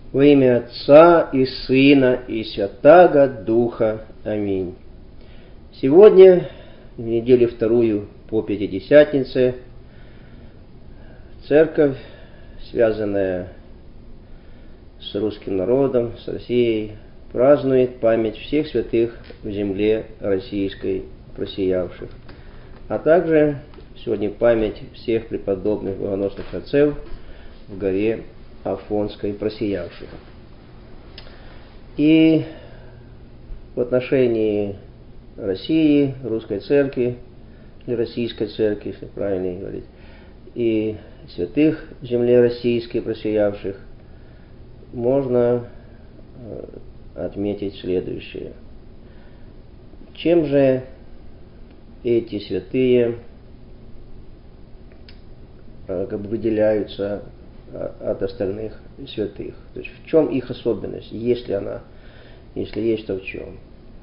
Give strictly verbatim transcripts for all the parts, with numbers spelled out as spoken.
Во имя Отца и Сына и Святаго Духа. Аминь. Сегодня, в неделю вторую по Пятидесятнице, Церковь, связанная с русским народом, с Россией, празднует память всех святых в земле российской просиявших, а также сегодня память всех преподобных богоносных отцев в горе Афонской просиявших. И в отношении России, русской церкви, или российской церкви, если правильно говорить, и святых в земле российской просиявших, можно отметить следующее. Чем же эти святые как бы выделяются от остальных святых? То есть в чем их особенность, если она, если есть, то в чем?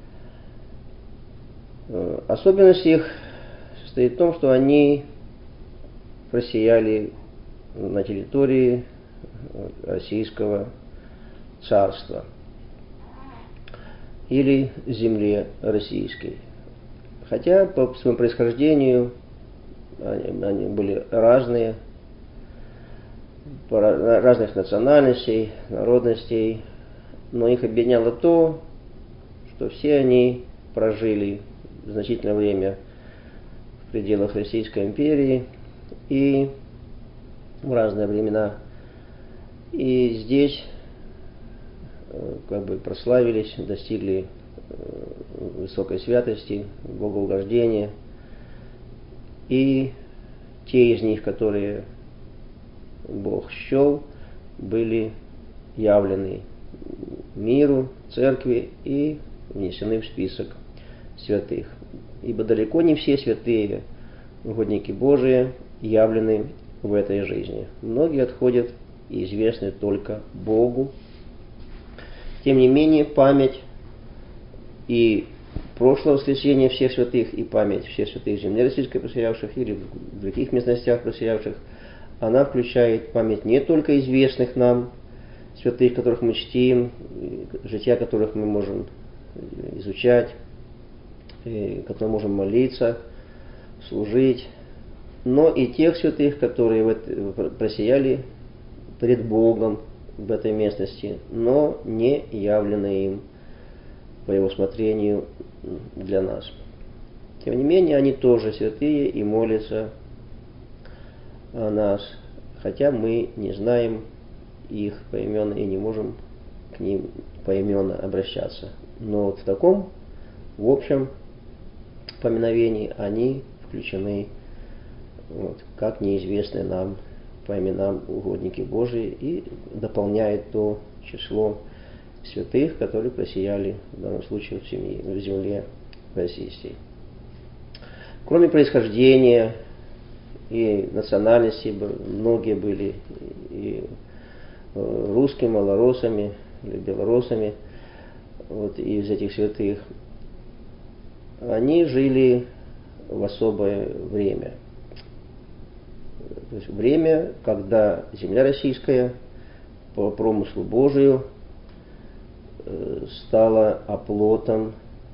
Особенность их состоит в том, что они просияли на территории Российского царства или земле российской. Хотя по своему происхождению они, они были разные, разных национальностей, народностей, но их объединяло то, что все они прожили значительное время в пределах Российской империи и в разные времена. И здесь как бы прославились, достигли высокой святости, богоугождения. И те из них, которые Бог счел, были явлены миру, церкви и внесены в список святых. Ибо далеко не все святые, угодники Божии, явлены в этой жизни. Многие отходят и известны только Богу. Тем не менее, память и прошлого воскресения всех святых, и память всех святых земли российской просиявших или в других местностях просиявших, она включает память не только известных нам святых, которых мы чтим, жития которых мы можем изучать, которым можем молиться, служить, но и тех святых, которые просияли пред Богом в этой местности, но не явлены им по его усмотрению для нас. Тем не менее, они тоже святые и молятся о нас, хотя мы не знаем их поименно и не можем к ним поименно обращаться. Но вот в таком, в общем поминовении они включены вот, как неизвестные нам по именам угодники Божии и дополняет то число святых, которые просияли в данном случае в, семье, в земле российской. Кроме происхождения и национальности, многие были и русскими, малоросами или белорусами, вот, из этих святых. Они жили в особое время. То есть время, когда земля российская по промыслу Божию стала оплотом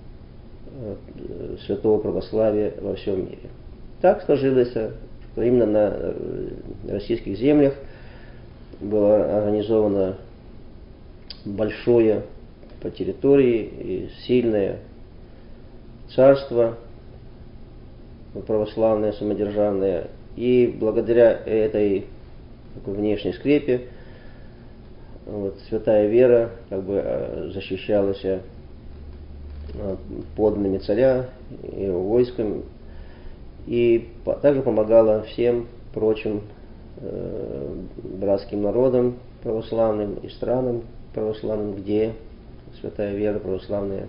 святого православия во всем мире. Так сложилось, что именно на российских землях было организовано большое по территории и сильное царство православное, самодержавное. И благодаря этой такой внешней скрепе вот, святая вера как бы защищалась подданными царя, его войском, и также помогала всем прочим э, братским народам православным и странам православным, где святая вера православная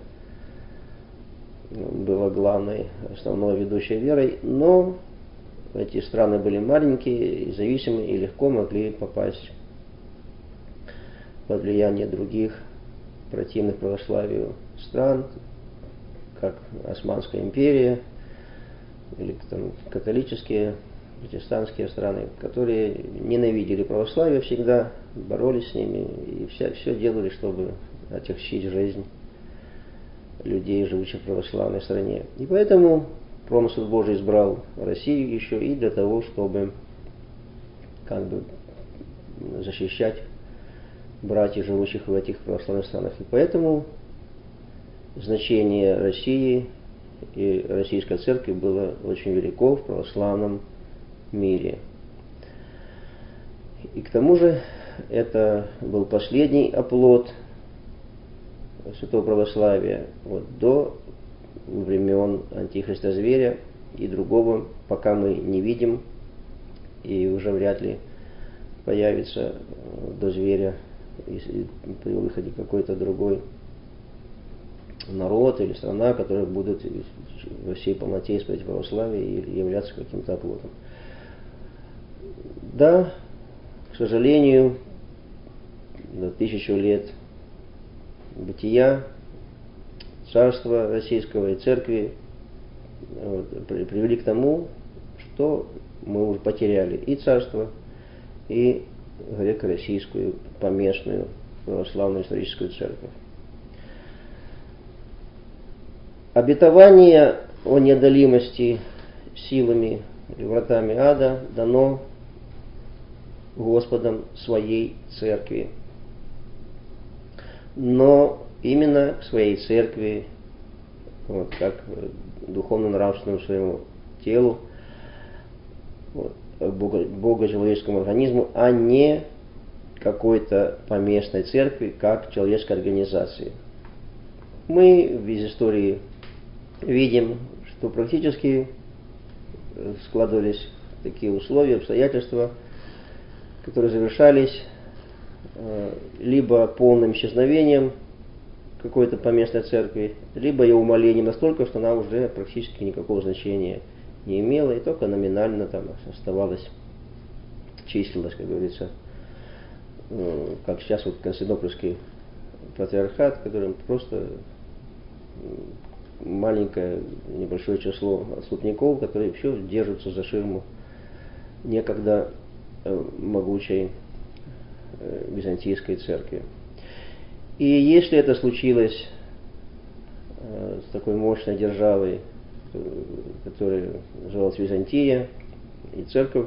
была главной, основной ведущей верой, но эти страны были маленькие и зависимые, и легко могли попасть под влияние других противных православию стран, как Османская империя, или там, католические, протестантские страны, которые ненавидели православие всегда, боролись с ними и все, все делали, чтобы отягчить жизнь людей, живущих в православной стране. И поэтому промысел Божий избрал Россию еще и для того, чтобы как бы защищать братьев, живущих в этих православных странах. И поэтому значение России и Российской Церкви было очень велико в православном мире. И к тому же это был последний оплот святого православия вот, до времен Антихриста Зверя и другого, пока мы не видим, и уже вряд ли появится до Зверя и при выходе какой-то другой народ или страна, которые будут во всей полноте исповедовать православие и являться каким-то оплотом. Да, к сожалению, за тысячу лет бытия царства российского и церкви вот, привели к тому, что мы уже потеряли и царство, и греко-российскую поместную православную историческую церковь. Обетование о неодолимости силами или вратами ада дано Господом своей церкви. Но именно к своей церкви, вот, как духовно-нравственному своему телу, вот, бого, богочеловеческому организму, а не какой-то поместной церкви, как человеческой организации. Мы из истории видим, что практически складывались такие условия, обстоятельства, которые завершались либо полным исчезновением какой-то поместной церкви, либо ее умалением настолько, что она уже практически никакого значения не имела, и только номинально там оставалась, числилась, как говорится, как сейчас вот Константинопольский патриархат, которым просто маленькое, небольшое число отступников, которые все держатся за ширму некогда могучей византийской церкви. И если это случилось с такой мощной державой, которая называлась Византия, и церковь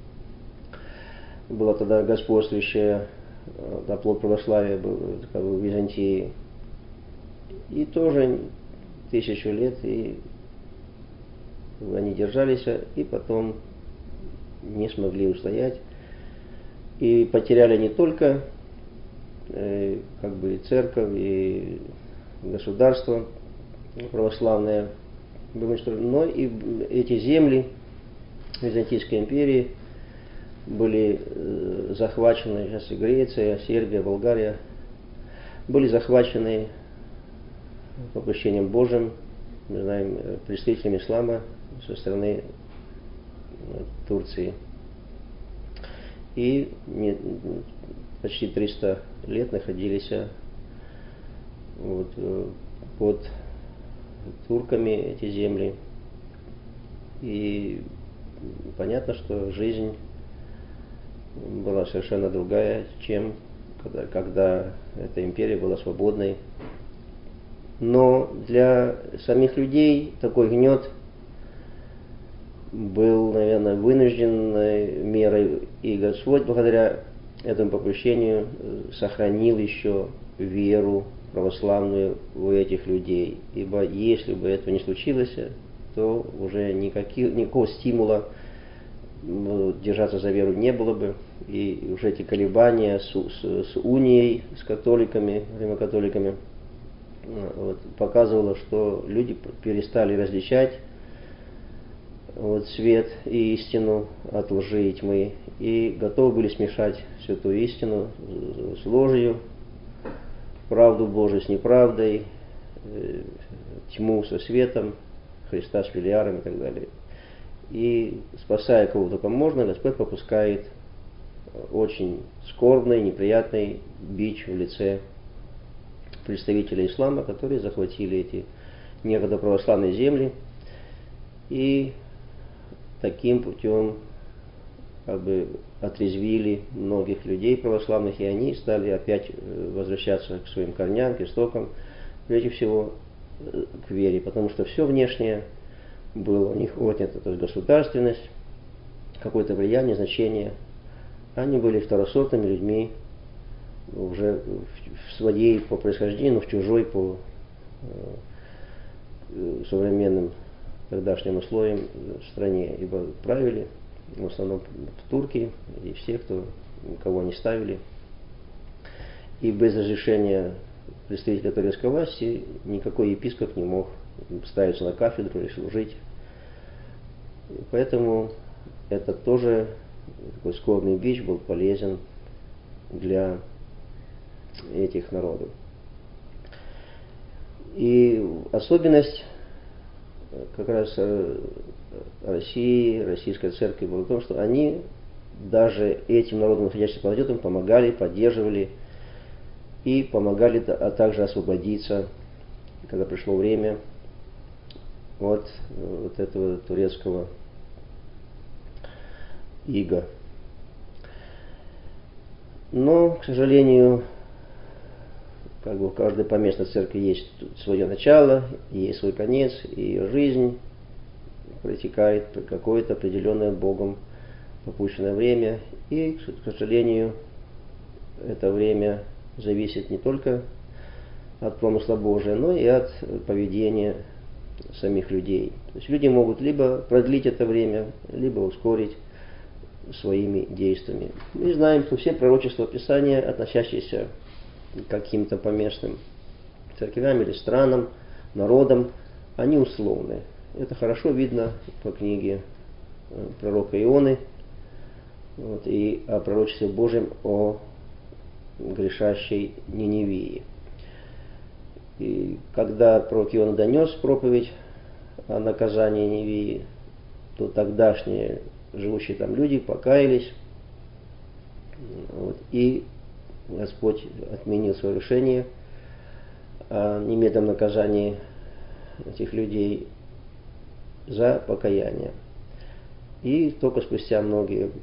была тогда господствующая, оплот православия был как бы, в Византии, и тоже тысячу лет, и они держались, и потом не смогли устоять, и потеряли не только э, как бы церковь и государство православное, но и эти земли Византийской империи были э, захвачены, сейчас и Греция, Сербия, Болгария, были захвачены попущением Божьим, мы знаем, представителями ислама со стороны Турции. И почти триста лет находились вот, под турками эти земли. И понятно, что жизнь была совершенно другая, чем когда, когда эта империя была свободной. Но для самих людей такой гнет был, наверное, вынужденной мерой, и Господь благодаря этому попущению сохранил еще веру православную у этих людей. Ибо если бы этого не случилось, то уже никаких, никакого стимула держаться за веру не было бы. И уже эти колебания с, с, с унией, с католиками, римокатоликами, вот, показывало, что люди перестали различать вот, свет и истину от лжи и тьмы, и готовы были смешать святую истину с ложью, правду Божию с неправдой, тьму со светом, Христа с Велиаром и так далее. И спасая кого только можно, Господь попускает очень скорбный, неприятный бич в лице представителей ислама, которые захватили эти некогда православные земли и таким путем как бы отрезвили многих людей православных, и они стали опять возвращаться к своим корням, к истокам, прежде всего к вере, потому что все внешнее было у них отнято, то есть государственность, какое-то влияние, значение. Они были второсортными людьми, уже в своей по происхождению, но в чужой по современным тогдашним условиям стране, ибо правили в основном турки и все, кто, кого они ставили. И без разрешения представителя турецкой власти никакой епископ не мог ставиться на кафедру или служить. И поэтому это тоже такой скорбный бич был полезен для этих народов. И особенность как раз России, Российской Церкви была в том, что они даже этим народам, находящимся под гнетом, помогали, поддерживали и помогали, а также освободиться, когда пришло время, от вот этого турецкого ига. Но, к сожалению, как бы у каждой поместной церкви есть свое начало, есть свой конец, и ее жизнь протекает какое-то определенное Богом попущенное время. И, к сожалению, это время зависит не только от промысла Божия, но и от поведения самих людей. То есть люди могут либо продлить это время, либо ускорить своими действиями. Мы знаем, что все пророчества Писания, относящиеся к каким-то поместным церквям или странам, народам, они условны. Это хорошо видно по книге пророка Ионы, вот, и о пророчестве Божьем о грешащей Ниневии. И когда пророк Иона донес проповедь о наказании Ниневии, то тогдашние живущие там люди покаялись, вот, и Господь отменил свое решение о немедленном наказании этих людей за покаяние. И только спустя многие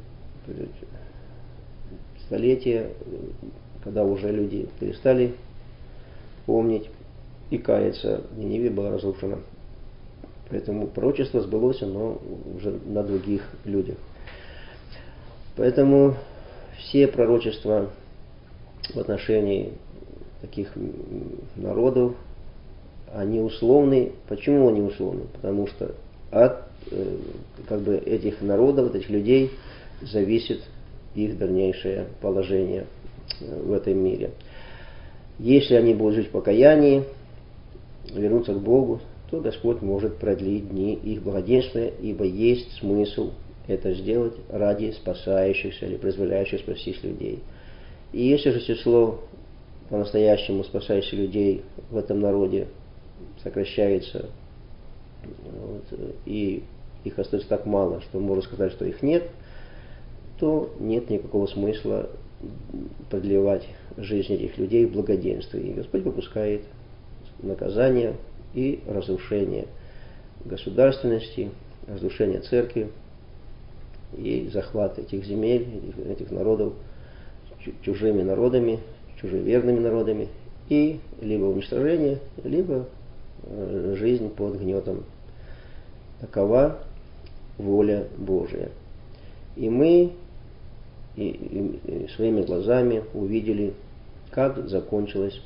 столетия, когда уже люди перестали помнить и каяться, Ниневия была разрушена. Поэтому пророчество сбылось, но уже на других людях. Поэтому все пророчества в отношении таких народов, они условны. Почему они условны? Потому что от как бы, этих народов, от этих людей зависит их дальнейшее положение в этом мире. Если они будут жить в покаянии, вернуться к Богу, то Господь может продлить дни их благоденствия, ибо есть смысл это сделать ради спасающихся или позволяющих спастись людей. И если же число по-настоящему спасающих людей в этом народе сокращается, вот, и их остается так мало, что можно сказать, что их нет, то нет никакого смысла продлевать жизнь этих людей в благоденствии. И Господь попускает наказание и разрушение государственности, разрушение церкви и захват этих земель, этих народов чужими народами, чужеверными народами, и либо уничтожение, либо жизнь под гнетом. Такова воля Божия. И мы и, и, и своими глазами увидели, как закончилось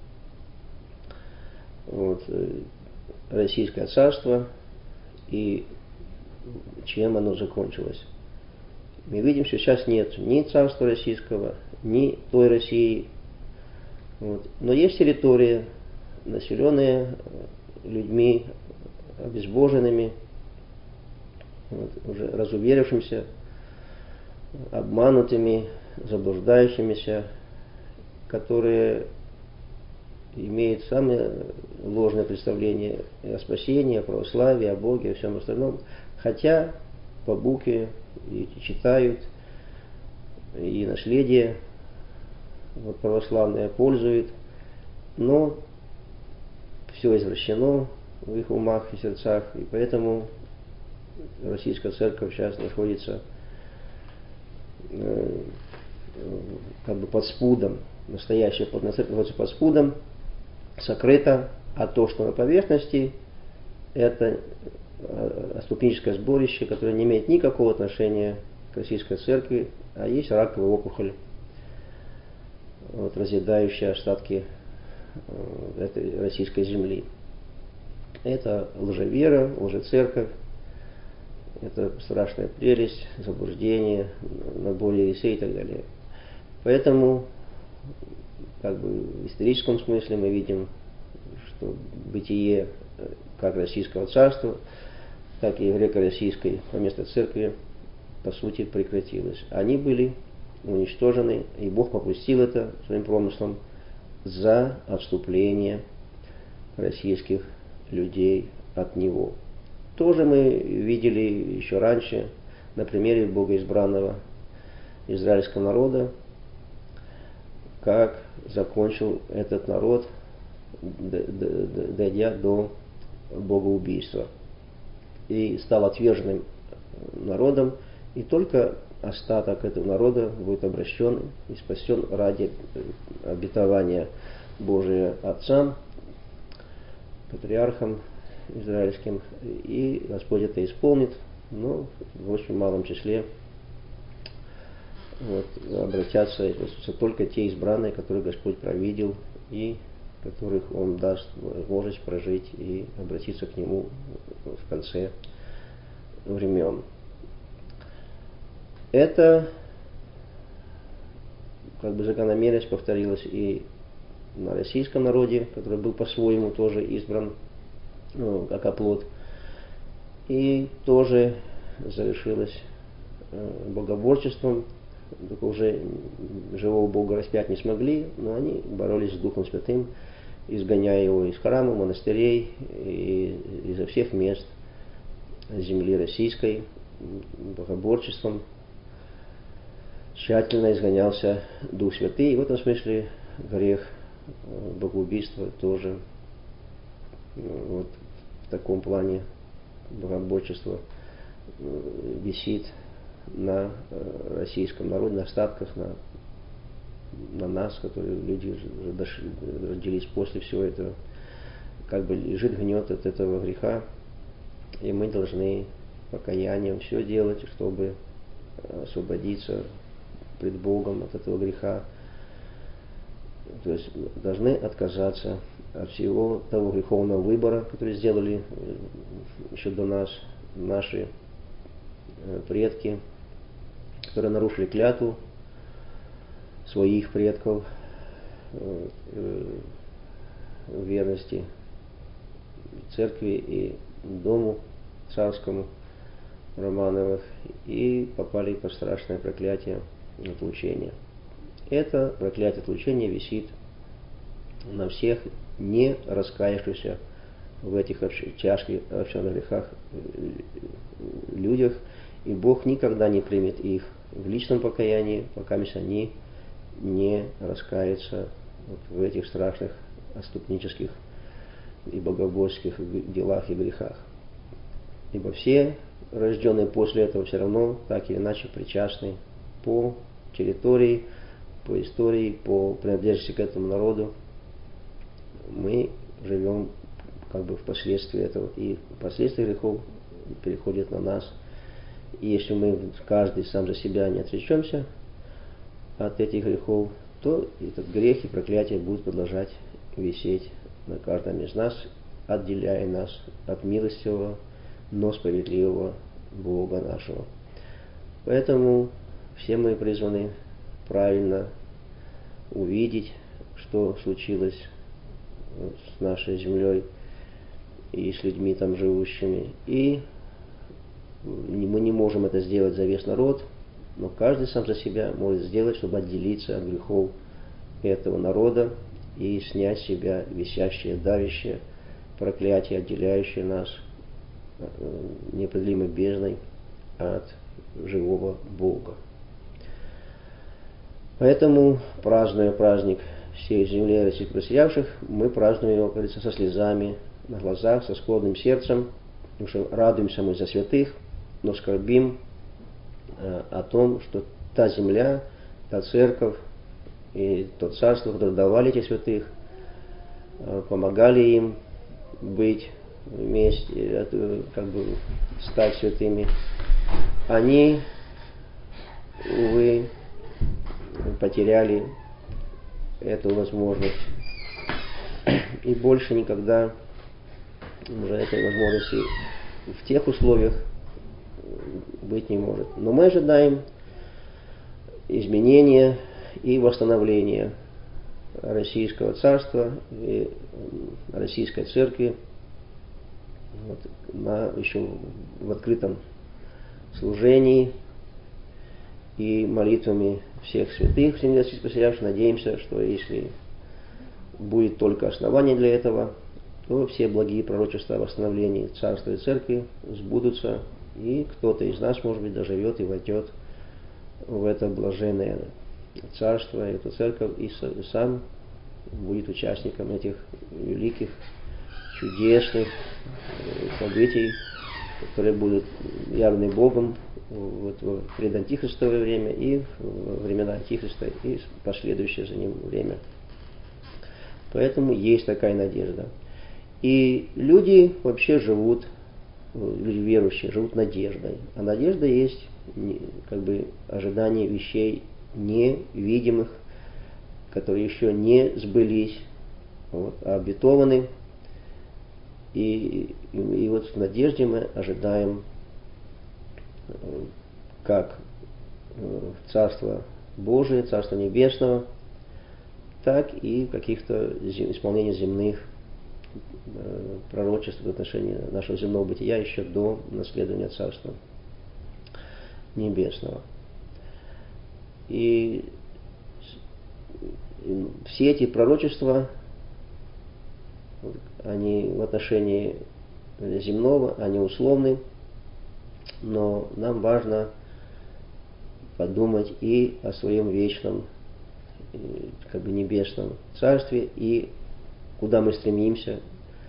вот, Российское царство и чем оно закончилось. Мы видим, что сейчас нет ни царства российского, ни той России. Вот. Но есть территории, населенные людьми обезбоженными, вот, уже разуверившимися, обманутыми, заблуждающимися, которые имеют самые ложные представления о спасении, о православии, о Боге, о всем остальном, хотя по букве и читают, и наследие вот, православное пользует, но все извращено в их умах и сердцах, и поэтому Российская Церковь сейчас находится э, как бы под спудом, настоящая подлинная церковь находится под спудом, сокрыто, а то, что на поверхности, это отступническое сборище, которое не имеет никакого отношения к российской церкви, а есть раковая опухоль, вот, разъедающая остатки этой российской земли. Это лжевера, лжецерковь, это страшная прелесть, заблуждение, набор ересей и так далее. Поэтому, как бы в историческом смысле мы видим, что бытие как Российского царства, так и греко-российской поместной церкви, по сути, прекратилось. Они были уничтожены, и Бог попустил это своим промыслом за отступление российских людей от Него. Тоже мы видели еще раньше на примере богоизбранного израильского народа, как закончил этот народ, дойдя до богоубийства. И стал отверженным народом, и только остаток этого народа будет обращен и спасен ради обетования Божия отцам, патриархам израильским, и Господь это исполнит, но в очень малом числе. Вот, обратятся только те избранные, которые Господь провидел и которых Он даст возможность прожить и обратиться к Нему в конце времен. Это как бы закономерность повторилась и на российском народе, который был по-своему тоже избран, ну, как оплот, и тоже завершилось э, богоборчеством. Только уже живого Бога распять не смогли, но они боролись с Духом Святым, изгоняя его из храма, монастырей и изо всех мест земли российской. Богоборчеством тщательно изгонялся Дух Святый, и в этом смысле грех богоубийства тоже вот в таком плане богоборчество висит на российском народе, на остатках, на, на нас, которые люди уже дошли, родились после всего этого. Как бы лежит гнет от этого греха, и мы должны покаянием все делать, чтобы освободиться пред Богом от этого греха. То есть должны отказаться от всего того греховного выбора, который сделали еще до нас наши предки, которые нарушили клятву своих предков в верности церкви и дому царскому Романовых, и попали под страшное проклятие отлучения. Это проклятие отлучения висит на всех не раскаявшихся в этих тяжких общественных грехах людях, и Бог никогда не примет их в личном покаянии, пока они не раскаются вот в этих страшных отступнических и богоборских делах и грехах. Ибо все рожденные после этого все равно так или иначе причастны по территории, по истории, по принадлежности к этому народу. Мы живем как бы в последствии этого, и последствия грехов переходят на нас. И если мы каждый сам за себя не отречемся от этих грехов, то этот грех и проклятие будут продолжать висеть на каждом из нас, отделяя нас от милостивого, но справедливого Бога нашего. Поэтому все мы призваны правильно увидеть, что случилось с нашей землей и с людьми там живущими. И мы не можем это сделать за весь народ, но каждый сам за себя может сделать, чтобы отделиться от грехов этого народа и снять с себя висящее, давящее проклятие, отделяющее нас неопределимой бездной от живого Бога. Поэтому, празднуя праздник всей земли российских просиявших, мы празднуем его, как говорится, со слезами на глазах, со скорбным сердцем, потому что радуемся мы за святых, но скорбим э, о том, что та земля, та церковь и то царство, которое давали этих святых, помогали им быть вместе, как бы стать святыми, они, увы, потеряли эту возможность. И больше никогда уже этой возможности в тех условиях быть не может. Но мы ожидаем изменения и восстановления Российского царства и Российской церкви вот, на, еще в открытом служении и молитвами всех святых, всем Господь поселявших. Надеемся, что если будет только основание для этого, то все благие пророчества о восстановлении царства и церкви сбудутся, и кто-то из нас, может быть, доживет и войдет в это блаженное царство, эту церковь, и сам будет участником этих великих, чудесных событий, которые будут явны Богом вот в предантихристовое время и в времена Антихриста и последующее за ним время. Поэтому есть такая надежда. И люди вообще живут, люди верующие живут надеждой. А надежда есть как бы ожидание вещей невидимых, которые еще не сбылись, вот, а обетованы. И, и, и вот в надежде мы ожидаем как Царство Божие, Царство Небесного, так и каких-то исполнений земных пророчеств в отношении нашего земного бытия еще до наследования Царства Небесного. И все эти пророчества, они в отношении земного, они условны, но нам важно подумать и о своем вечном, как бы небесном царстве, и куда мы стремимся,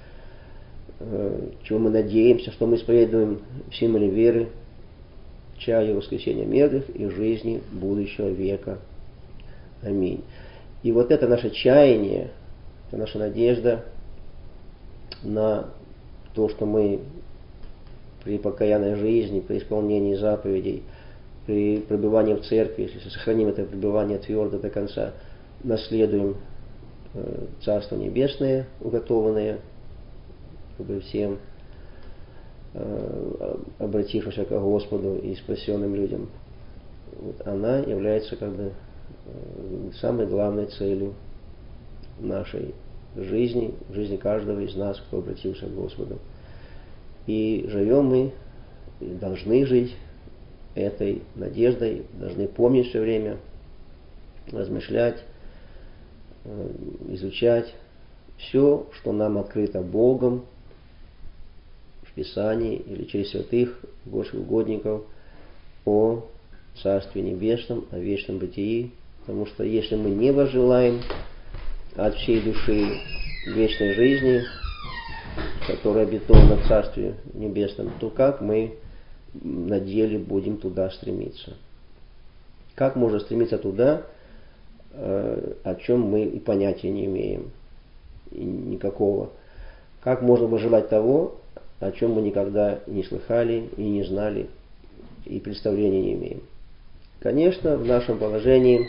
чего мы надеемся, что мы исповедуем в символе веры, чаю воскресения мертвых и жизни будущего века. Аминь. И вот это наше чаяние, это наша надежда на то, что мы при покаянной жизни, при исполнении заповедей, при пребывании в церкви, если сохраним это пребывание твердо до конца, наследуем э, Царство Небесное, уготованное как бы всем э, обратившимся к Господу и спасенным людям. Вот она является как бы э, самой главной целью нашей жизни, жизни каждого из нас, кто обратился к Господу. И живем мы, и должны жить этой надеждой, должны помнить все время, размышлять, изучать все, что нам открыто Богом в Писании или через святых Божьих угодников о Царстве Небесном, о вечном бытии. Потому что если мы не возжелаем от всей души вечной жизни, которая обетована в Царстве Небесном, то как мы на деле будем туда стремиться? Как можно стремиться туда, о чем мы и понятия не имеем? И никакого. Как можно пожелать того, о чем мы никогда не слыхали и не знали, и представления не имеем? Конечно, в нашем положении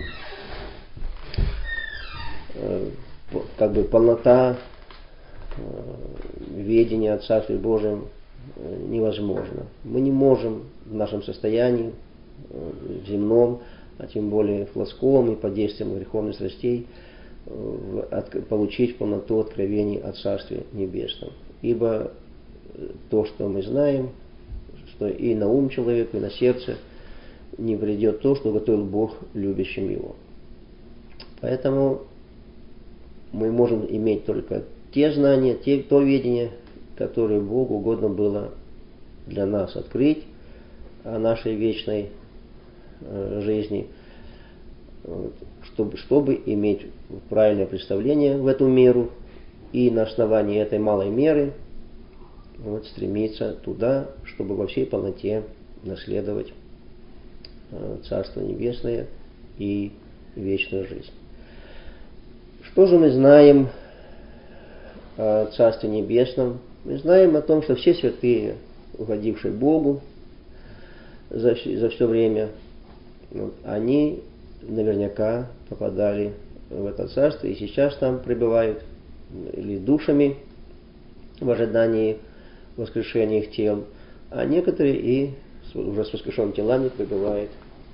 как бы полнота ведения о Царстве Божьем невозможно. Мы не можем в нашем состоянии земном, а тем более плоском и под действием греховных страстей получить полноту откровений о Царстве Небесном. Ибо то, что мы знаем, что и на ум человеку, и на сердце не придет то, что готовил Бог любящим его. Поэтому мы можем иметь только те знания, те, то видение, которое Богу угодно было для нас открыть о нашей вечной э, жизни, вот, чтобы, чтобы иметь правильное представление в эту меру и на основании этой малой меры вот, стремиться туда, чтобы во всей полноте наследовать Царство Небесное и вечную жизнь. Что же мы знаем о Царстве Небесном? Мы знаем о том, что все святые, угодившие Богу за, за все время, вот, они наверняка попадали в это царство и сейчас там пребывают или душами в ожидании воскрешения их тел, а некоторые и уже с воскрешенными телами пребывают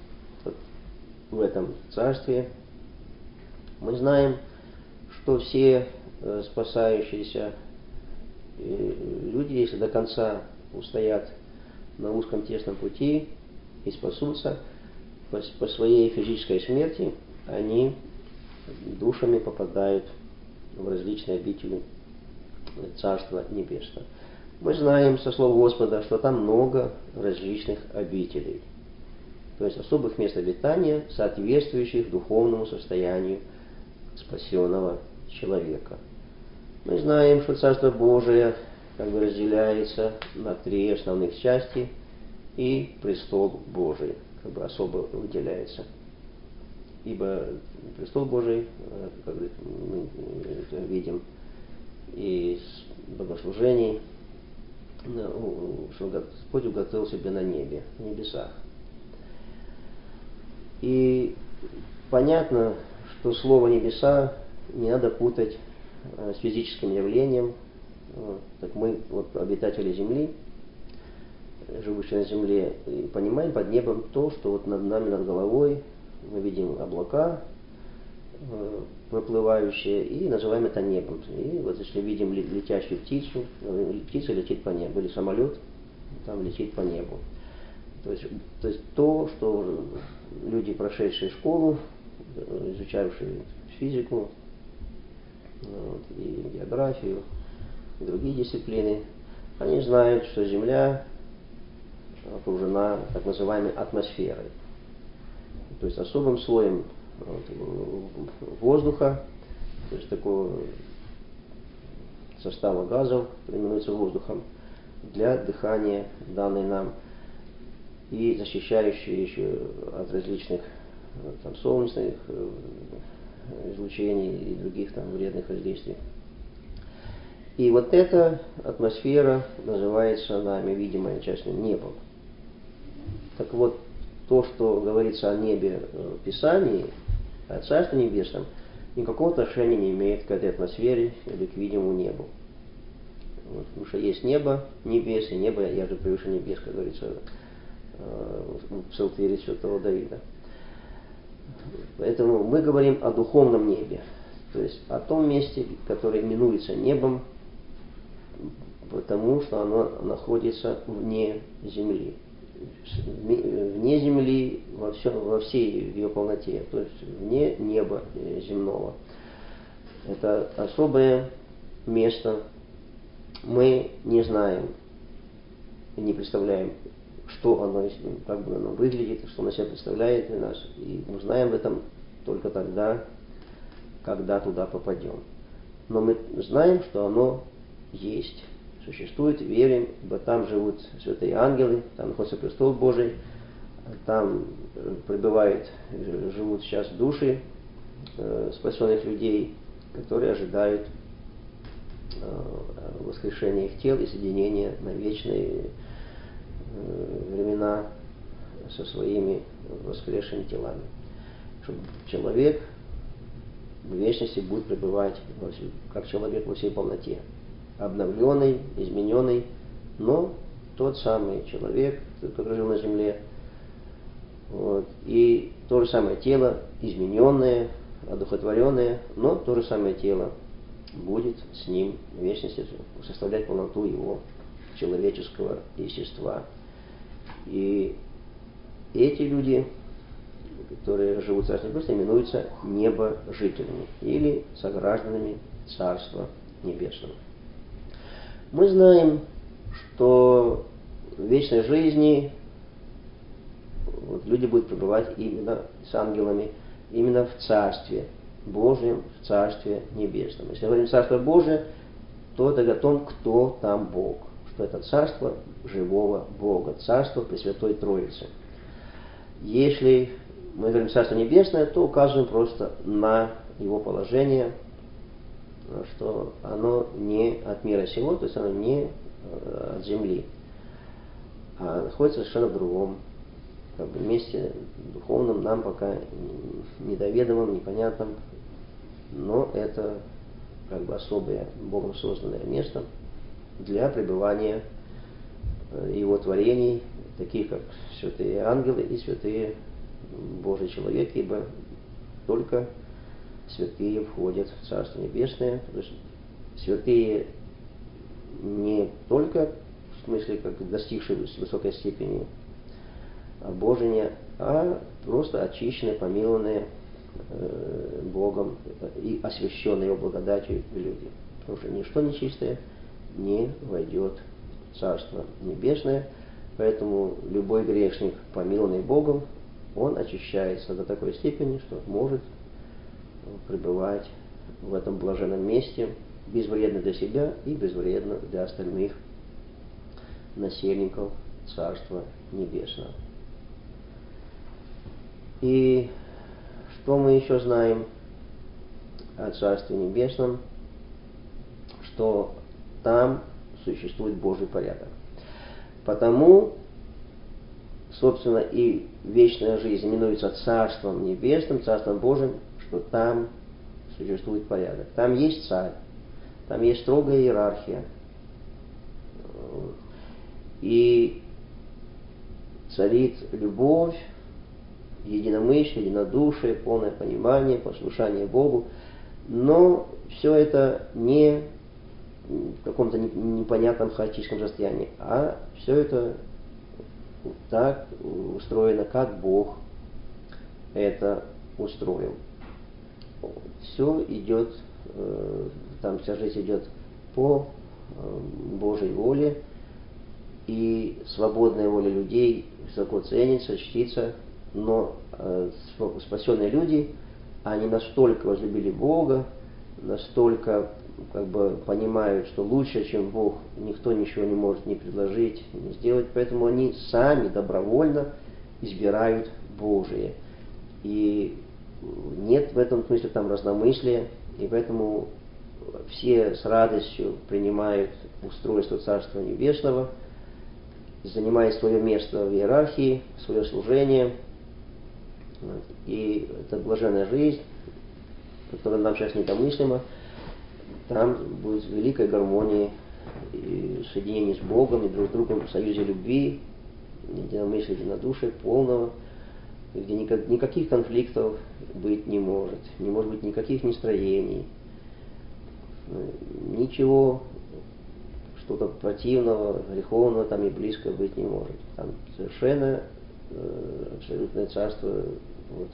в этом царстве. Мы знаем, что все спасающиеся люди, если до конца устоят на узком тесном пути и спасутся, по своей физической смерти они душами попадают в различные обители Царства Небесного. Мы знаем со слов Господа, что там много различных обителей, то есть особых мест обитания, соответствующих духовному состоянию спасенного человека. Мы знаем, что Царство Божие как бы разделяется на три основных части, и престол Божий как бы особо выделяется. Ибо престол Божий, как мы это видим из богослужений, что Господь уготовил себе на небе, в небесах. И понятно, что слово «небеса» не надо путать с физическим явлением. Так мы, вот, обитатели Земли, живущие на Земле, понимаем под небом то, что вот над нами, над головой мы видим облака проплывающие и называем это небом. И вот если видим летящую птицу, птица летит по небу, или самолет там летит по небу. То есть, то есть то, что люди, прошедшие школу, изучавшие физику, вот, и географию, и другие дисциплины, они знают, что Земля окружена так называемой атмосферой, то есть особым слоем вот, воздуха, то есть такого состава газов, именуется воздухом, для дыхания, данный нам, и защищающий еще от различных там, солнечных излучений и других там вредных воздействий. И вот эта атмосфера называется нами видимая часть небом. Так вот, то, что говорится о небе в Писании, о Царстве Небесном, никакого отношения не имеет к этой атмосфере или к видимому небу. Вот, потому что есть небо, небес, и небо я же превыше небес, как говорится в Псалтире святого Давида. Поэтому мы говорим о духовном небе, то есть о том месте, которое именуется небом, потому что оно находится вне земли. Вне земли во, всем, во всей ее полноте, то есть вне неба земного. Это особое место. Мы не знаем и не представляем, что оно, как бы оно выглядит, что оно себя представляет для нас. И мы знаем об этом только тогда, когда туда попадем. Но мы знаем, что оно есть, существует, верим, ибо там живут святые ангелы, там находится престол Божий, там пребывают, живут сейчас души э, спасенных людей, которые ожидают э, воскрешения их тел и соединения на вечные э, времена со своими воскресшими телами. Чтобы человек в вечности будет пребывать во всей, как человек во всей полноте, обновленный, измененный, но тот самый человек, который жил на земле, вот, и то же самое тело, измененное, одухотворенное, но то же самое тело будет с ним в вечности составлять полноту его человеческого естества. И эти люди, которые живут в Царстве Небесном, именуются небожителями или согражданами Царства Небесного. Мы знаем, что в вечной жизни вот, люди будут пребывать именно с ангелами, именно в Царстве Божьем, в Царстве Небесном. Если говорим Царство Божие, то это о том, кто там Бог, что это Царство живого Бога, Царство Пресвятой Троицы. Если мы говорим Царство Небесное, то указываем просто на его положение, что оно не от мира сего, то есть оно не от земли, а находится совершенно в другом как бы, месте духовном, нам пока недоведомым, непонятном, но это как бы особое Богом созданное место для пребывания его творений, таких как святые ангелы и святые Божьи человеки, ибо только святые входят в Царство Небесное. То есть святые не только в смысле как достигшие высокой степени обожения, а просто очищенные, помилованные э, Богом и освященные Его благодатью люди. Потому что ничто нечистое не войдет в Царство Небесное, поэтому любой грешник, помилованный Богом, он очищается до такой степени, что может пребывать в этом блаженном месте, безвредно для себя и безвредно для остальных насельников Царства Небесного. И что мы еще знаем о Царстве Небесном? Что там существует Божий порядок. Потому, собственно, и вечная жизнь именуется Царством Небесным, Царством Божьим, что там существует порядок. Там есть царь, там есть строгая иерархия. И царит любовь, единомыслие, единодушие, полное понимание, послушание Богу. Но все это не в каком-то непонятном хаотическом состоянии, а все это так устроено, как Бог это устроил. Все идет, там вся жизнь идет по Божьей воле, и свободная воля людей высоко ценится, чтится, но спасенные люди, они настолько возлюбили Бога, настолько как бы понимают, что лучше, чем Бог, никто ничего не может ни предложить, ни сделать, поэтому они сами добровольно избирают Божие. И нет в этом смысле там разномыслия, и поэтому все с радостью принимают устройство Царства Небесного, занимая свое место в иерархии, свое служение. И эта блаженная жизнь, которая нам сейчас недомыслима, там будет великая гармония и соединение с Богом и друг с другом в союзе любви, единомыслия, единодушия полного, где никаких конфликтов быть не может, не может быть никаких настроений, ничего, что-то противного, греховного там и близко быть не может. Там совершенно э, абсолютное царство вот,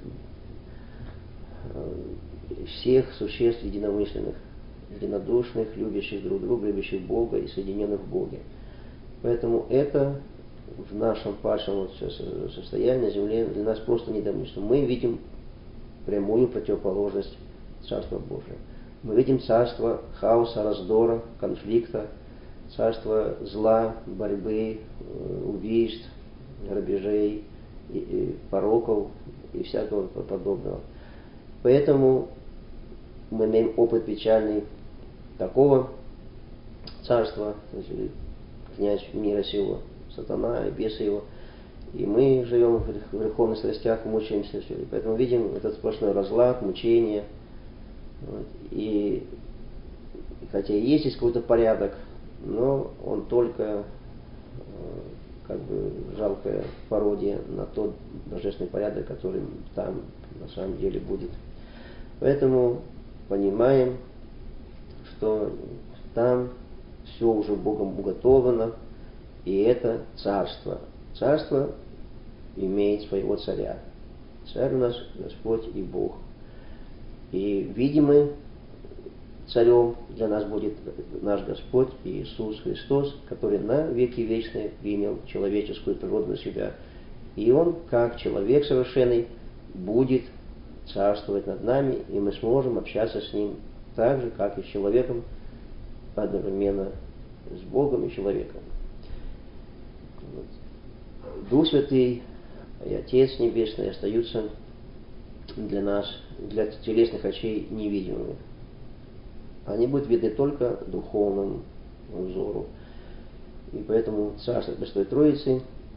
э, всех существ единомысленных, единодушных, любящих друг друга, любящих Бога и соединенных в Боге. Поэтому это в нашем падшем вот состоянии на земле для нас просто недомыслимо. Мы видим прямую противоположность Царства Божия. Мы видим царство хаоса, раздора, конфликта, царство зла, борьбы, убийств, грабежей, пороков и всякого подобного. Поэтому мы имеем опыт печальный такого царства, то есть князь мира сего, сатана и бесы его. И мы живем в греховных страстях, мучаемся все. И поэтому видим этот сплошной разлад, мучение. Вот. И хотя и есть здесь какой-то порядок, но он только как бы жалкая пародия на тот божественный порядок, который там на самом деле будет. Поэтому понимаем, что там все уже Богом уготовано, и это царство. Царство имеет своего царя. Царь у нас Господь и Бог. И видимый царем для нас будет наш Господь Иисус Христос, который на веки вечные принял человеческую природу на себя. И Он, как человек совершенный, будет царствовать над нами, и мы сможем общаться с Ним так же, как и с человеком, одновременно с Богом и человеком. Дух Святый и Отец Небесный остаются для нас, для телесных очей невидимыми. Они будут видны только духовному взору. И поэтому Царство Пресвятой Троицы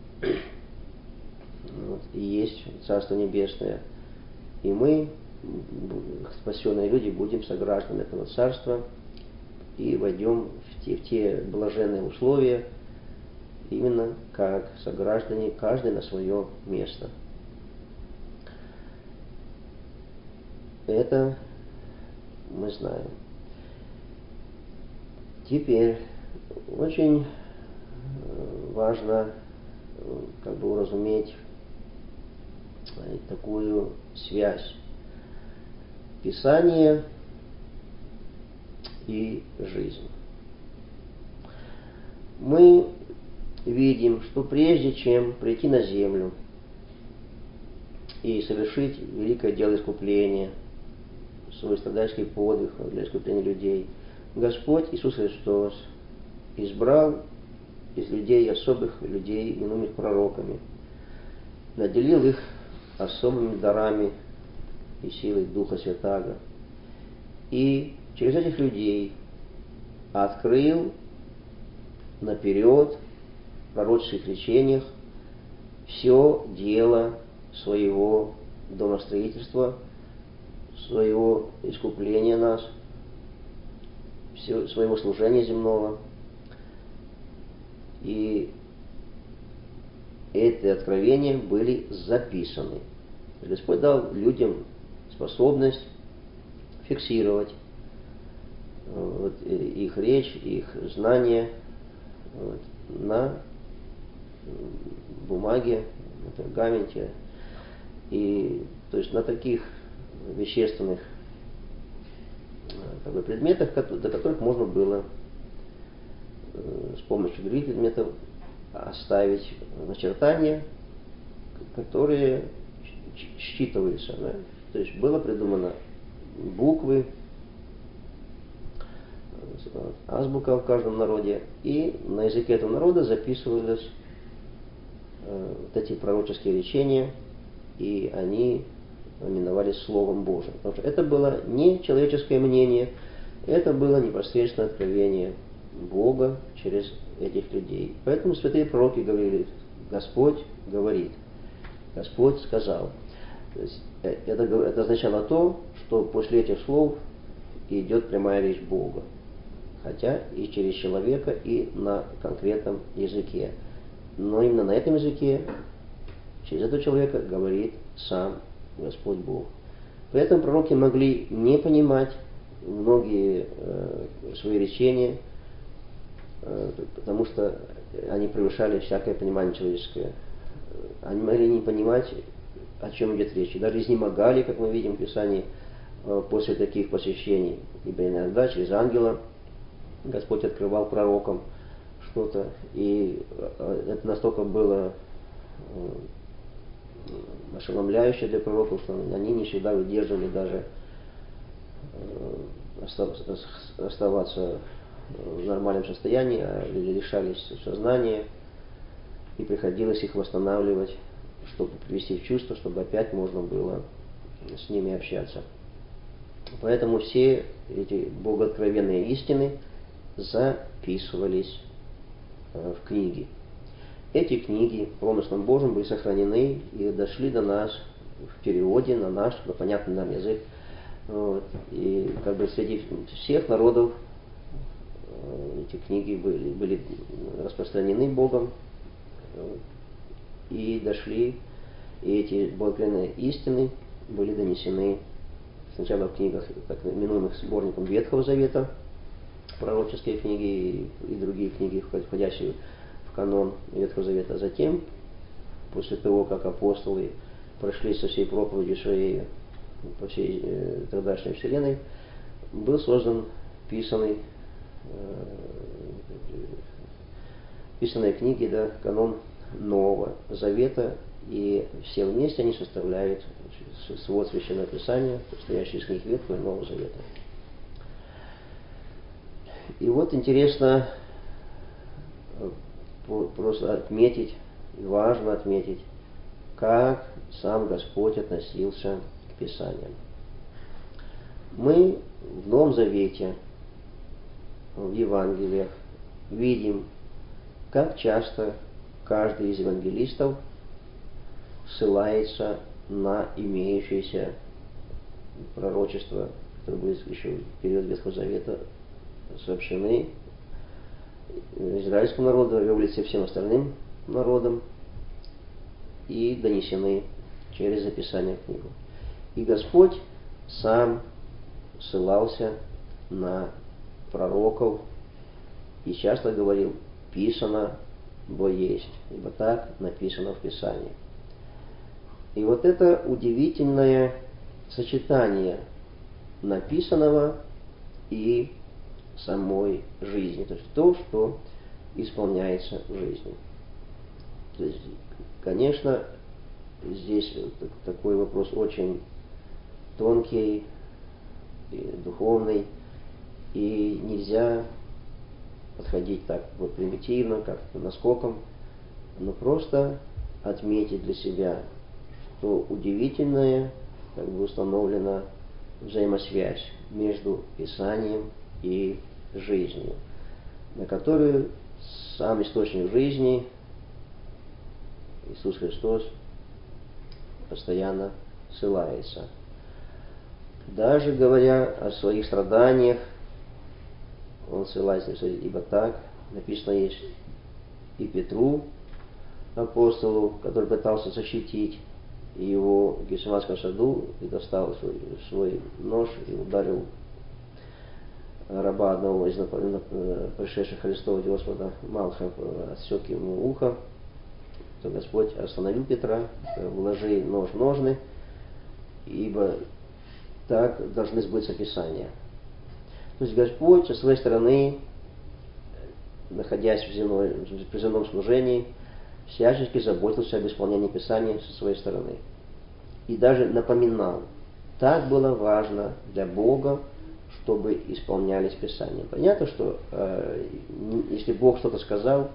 вот, и есть Царство Небесное. И мы, спасенные люди, будем согражданами этого Царства и войдем в те, в те блаженные условия, именно как сограждане, каждый на свое место. Это мы знаем. Теперь очень важно как бы уразуметь такую связь Писания и жизнь. Мы видим, что прежде чем прийти на землю и совершить великое дело искупления, свой страдальческий подвиг для искупления людей, Господь Иисус Христос избрал из людей особых людей, именуемых пророками, наделил их особыми дарами и силой Духа Святаго, и через этих людей открыл наперед в пророческих речениях все дело своего домостроительства, своего искупления нас, все, своего служения земного. И эти откровения были записаны. Господь дал людям способность фиксировать вот, их речь, их знания вот, на бумаге, на пергаменте, и, то есть на таких вещественных как бы, предметах, до которых можно было с помощью других предметов оставить начертания, которые считываются. Да? То есть было придумано буквы, азбука в каждом народе, и на языке этого народа записывались э, вот эти пророческие речения, и они именовались Словом Божьим. Потому что это было не человеческое мнение, это было непосредственное откровение Бога через этих людей. Поэтому святые пророки говорили: Господь говорит, Господь сказал. То есть это, это означало то, что после этих слов идет прямая речь Бога, хотя и через человека, и на конкретном языке. Но именно на этом языке, через этого человека говорит сам Господь Бог. Поэтому пророки могли не понимать многие э, свои речения, э, потому что они превышали всякое понимание человеческое. Они могли не понимать, о чем идет речь. И даже изнемогали, как мы видим в Писании, э, после таких посещений. Ибо иногда через ангела Господь открывал пророкам что-то, и это настолько было ошеломляюще для пророков, что они не всегда выдерживали даже оставаться в нормальном состоянии, а лишались сознания, и приходилось их восстанавливать, чтобы привести в чувство, чтобы опять можно было с ними общаться. Поэтому все эти богооткровенные истины записывались в книги. Эти книги промыслом Божьим были сохранены и дошли до нас в переводе на наш, на понятный нам язык. Вот. И как бы среди всех народов эти книги были, были распространены Богом и дошли, и эти богооткровенные истины были донесены сначала в книгах, так именуемых сборником Ветхого Завета, пророческие книги и другие книги, входящие в канон Ветхого Завета. А затем, после того, как апостолы прошли со всей проповедью своей по всей э, тогдашней вселенной, был создан писанный, э, писанные книги, да, канон Нового Завета, и все вместе они составляют свод Священного Писания, состоящий из книг Ветхого и Нового Завета. И вот интересно просто отметить, важно отметить, как сам Господь относился к Писаниям. Мы в Новом Завете, в Евангелиях видим, как часто каждый из евангелистов ссылается на имеющиеся пророчества, которые были еще в период Ветхого Завета сообщены израильскому народу, являются всем остальным народам и донесены через записание в книгу. И Господь сам ссылался на пророков и часто говорил: «Писано, бо есть», ибо так написано в Писании. И вот это удивительное сочетание написанного и самой жизни, то есть то, что исполняется в жизни. То есть, конечно, здесь такой вопрос очень тонкий и духовный, и нельзя подходить так вот примитивно, как-то наскоком, но просто отметить для себя, что удивительная, как бы установлена взаимосвязь между Писанием и жизнью, на которую сам источник жизни, Иисус Христос, постоянно ссылается. Даже говоря о своих страданиях, Он ссылается, ибо так написано есть и Петру, апостолу, который пытался защитить его в Гефсиманском саду, и достал свой, свой нож и ударил раба одного из пришедших Христова Господа Малха, отсек ему ухо, то Господь остановил Петра: «Вложи нож в ножны, ибо так должны сбыться Писания». То есть Господь со своей стороны, находясь в земной, в земном служении, всячески заботился об исполнении Писания со своей стороны. И даже напоминал, так было важно для Бога, чтобы исполнялись Писания. Понятно, что э, если Бог что-то сказал,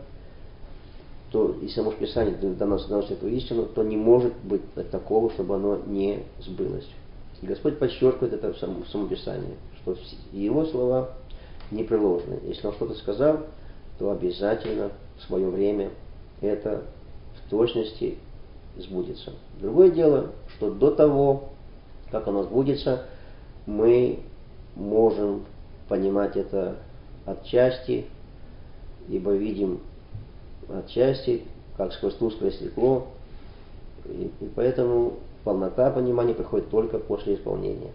то и само Писание доносит, доносит эту истину, то не может быть такого, чтобы оно не сбылось. И Господь подчеркивает это в самом, в самом Писании, что Его слова непреложны. Если Он что-то сказал, то обязательно в свое время это в точности сбудется. Другое дело, что до того, как оно сбудется, мы можем понимать это отчасти, ибо видим отчасти, как сквозь тусклое стекло, и, и поэтому полнота понимания приходит только после исполнения.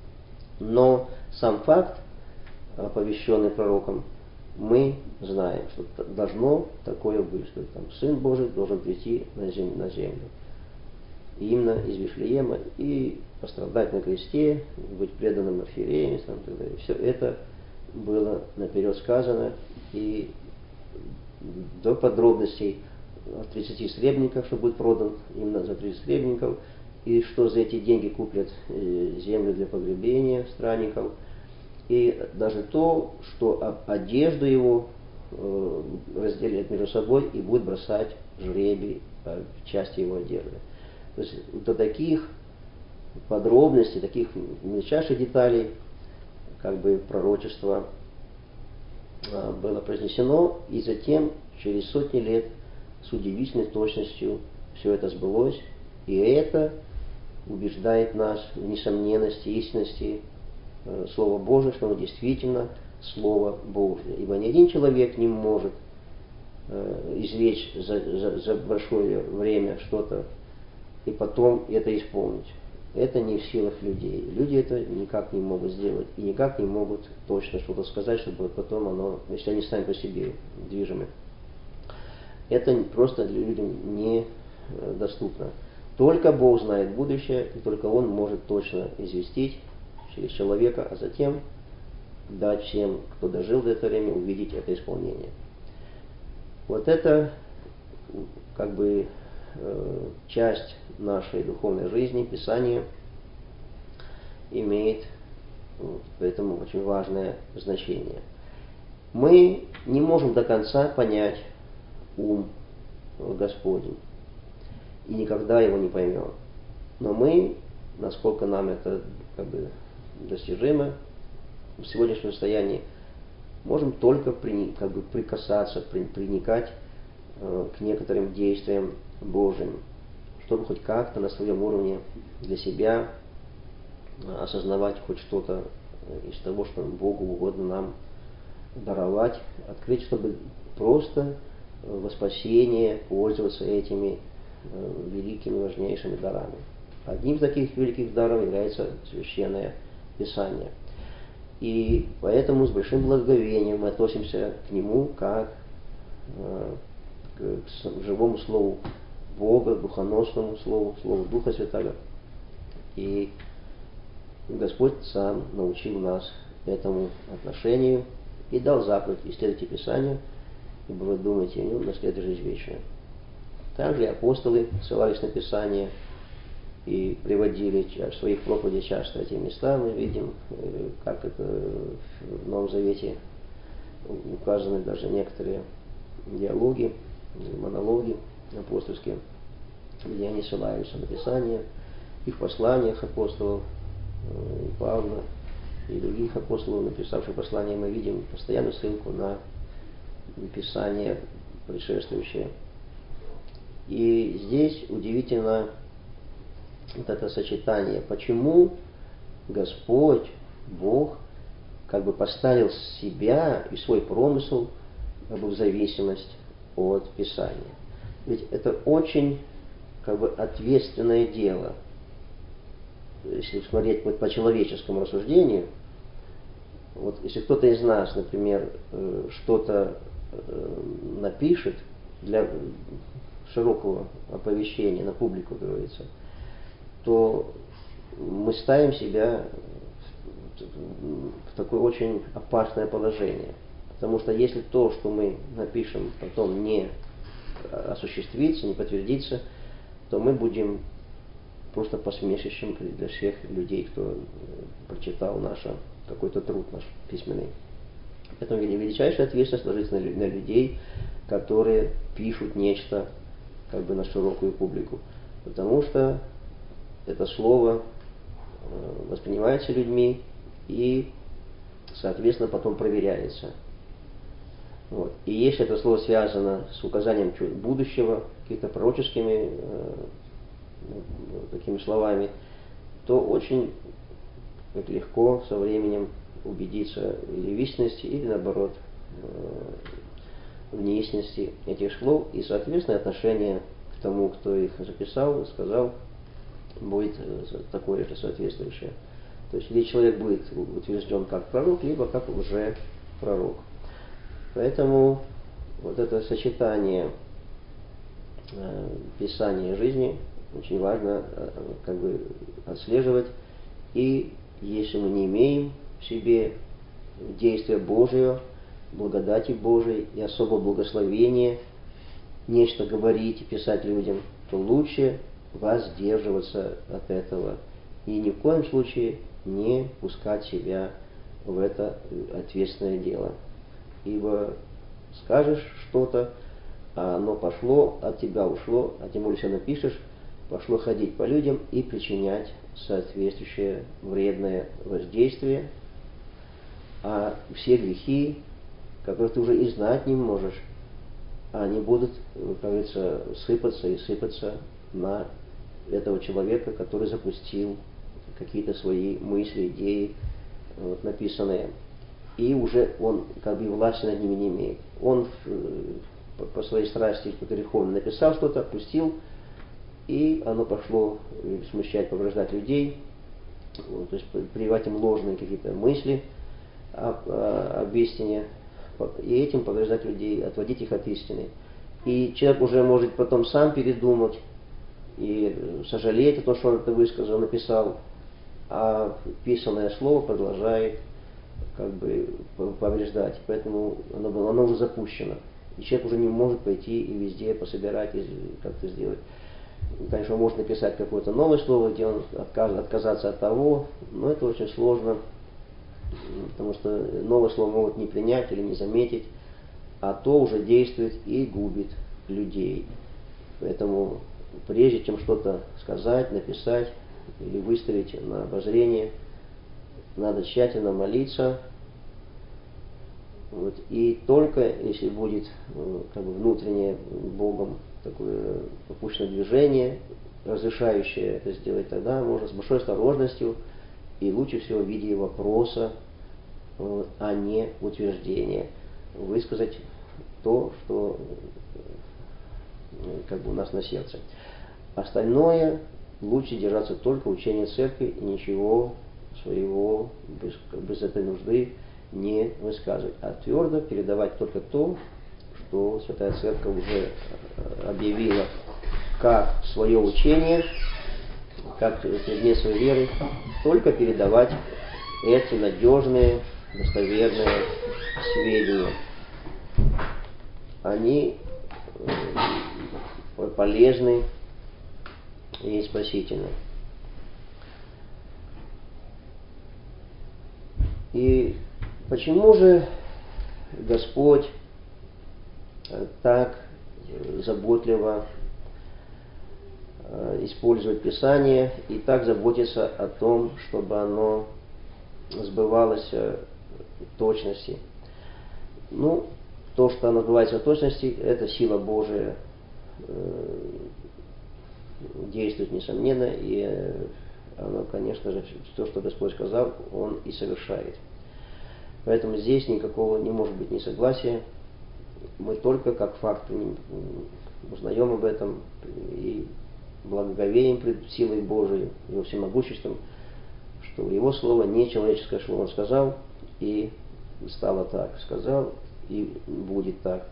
Но сам факт, оповещенный пророком, мы знаем, что должно такое быть, что там Сын Божий должен прийти на землю, на землю. И именно из Вифлеема, и пострадать на кресте, быть преданным архиереем, там, и так далее. Все это было наперед сказано, и до подробностей о тридцати сребниках, что будет продан именно за тридцать сребников, и что за эти деньги купят землю для погребения странников, и даже то, что одежду его разделят между собой и будут бросать жребий в части его одежды. То есть до таких подробностей, таких мельчайших деталей, как бы пророчество было произнесено, и затем через сотни лет с удивительной точностью все это сбылось, и это убеждает нас в несомненности, истинности э, Слова Божьего, что оно действительно Слово Божье. Ибо ни один человек не может э, извлечь за, за, за большое время что-то и потом это исполнить. Это не в силах людей. Люди это никак не могут сделать и никак не могут точно что-то сказать, чтобы потом оно, если они сами по себе движимы. Это просто людям не доступно. Только Бог знает будущее, и только Он может точно известить через человека, а затем дать всем, кто дожил до этого времени, увидеть это исполнение. Вот это как бы часть нашей духовной жизни, Писание, имеет вот, поэтому очень важное значение. Мы не можем до конца понять ум Господень. и никогда его не поймем. Но мы, насколько нам это как бы достижимо в сегодняшнем состоянии, можем только при, как бы прикасаться, при, приникать э, к некоторым действиям Божьим, чтобы хоть как-то на своем уровне для себя осознавать хоть что-то из того, что Богу угодно нам даровать, открыть, чтобы просто во спасение пользоваться этими великими, важнейшими дарами. Одним из таких великих даров является Священное Писание. И поэтому с большим благоговением мы относимся к нему как к живому Слову Бога, духоносному Слову, Слову Духа Святаго. И Господь сам научил нас этому отношению и дал заповедь: исследуйте Писание, ибо вы думаете о нем, наследуете жизнь вечную. Также апостолы ссылались на Писание и приводили в своих проповедях часто эти места. Мы видим, как это в Новом Завете указаны даже некоторые диалоги, монологи апостольские, где они ссылаются на Писание. И в посланиях апостолов, и Павла, и других апостолов, написавших послания, мы видим постоянную ссылку на Писание предшествующее. И здесь удивительно вот это сочетание. Почему Господь, Бог, как бы поставил себя и свой промысел как бы в зависимость от Писания? Ведь это очень как бы ответственное дело. Если смотреть вот по человеческому рассуждению, вот если кто-то из нас, например, что-то напишет для широкого оповещения на публику, говорится, то мы ставим себя в такое очень опасное положение. Потому что если то, что мы напишем, потом не осуществится, не подтвердится, то мы будем просто посмешищем для всех людей, кто прочитал наш какой-то труд наш письменный. Поэтому величайшая ответственность ложится на людей, которые пишут нечто как бы на широкую публику. Потому что это слово воспринимается людьми и, соответственно, потом проверяется. Вот. И если это слово связано с указанием будущего, какими-то пророческими э, такими словами, то очень как легко со временем убедиться или в истинности, или наоборот в неистинности этих слов, и, соответственно, отношение к тому, кто их записал, сказал, будет такое же соответствующее. То есть, или человек будет утвержден как пророк, либо как лжепророк. Поэтому вот это сочетание э, Писания и жизни очень важно э, как бы отслеживать. И если мы не имеем в себе действия Божьего, благодати Божией и особого благословения, нечто говорить и писать людям, то лучше воздерживаться от этого и ни в коем случае не пускать себя в это ответственное дело. Ибо скажешь что-то, а оно пошло, от тебя ушло, а тем более, если напишешь, пошло ходить по людям и причинять соответствующее вредное воздействие, а все грехи, которые ты уже и знать не можешь, они будут, как говорится, сыпаться и сыпаться на этого человека, который запустил какие-то свои мысли, идеи, вот, написанные. И уже он как бы власти над ними не имеет. Он по, по своей страсти, по греховной написал что-то, пустил, и оно пошло смущать, повреждать людей, вот, то есть прививать им ложные какие-то мысли об, об истине, и этим повреждать людей, отводить их от истины. И человек уже может потом сам передумать и сожалеть о том, что он это высказал, написал, а писанное слово продолжает как бы повреждать. Поэтому оно, оно уже запущено. И человек уже не может пойти и везде пособирать и как-то сделать. Конечно, можно написать какое-то новое слово, где он отказ, отказаться от того, но это очень сложно, потому что новое слово могут не принять или не заметить, а то уже действует и губит людей. Поэтому прежде чем что-то сказать, написать или выставить на обозрение, надо тщательно молиться. Вот, и только если будет как бы внутреннее Богом такое попущенное движение, разрешающее это сделать, тогда можно с большой осторожностью и лучше всего в виде вопроса, а не утверждения, высказать то, что как бы у нас на сердце. Остальное лучше держаться только учения церкви и ничего своего без, без этой нужды не высказывать, а твердо передавать только то, что Святая Церковь уже объявила как свое учение, как предмет своей веры, только передавать эти надежные, достоверные сведения. Они полезны и спасительны. И почему же Господь так заботливо использует Писание и так заботится о том, чтобы оно сбывалось в точности? Ну, то, что оно сбывается в точности, это сила Божия действует, несомненно, и оно, конечно же, то, что Господь сказал, Он и совершает. Поэтому здесь никакого не может быть несогласия. Мы только как факт узнаем об этом и благоговеем пред силой Божией, Его всемогуществом, что Его Слово не человеческое, что Он сказал, и стало так. Сказал, и будет так.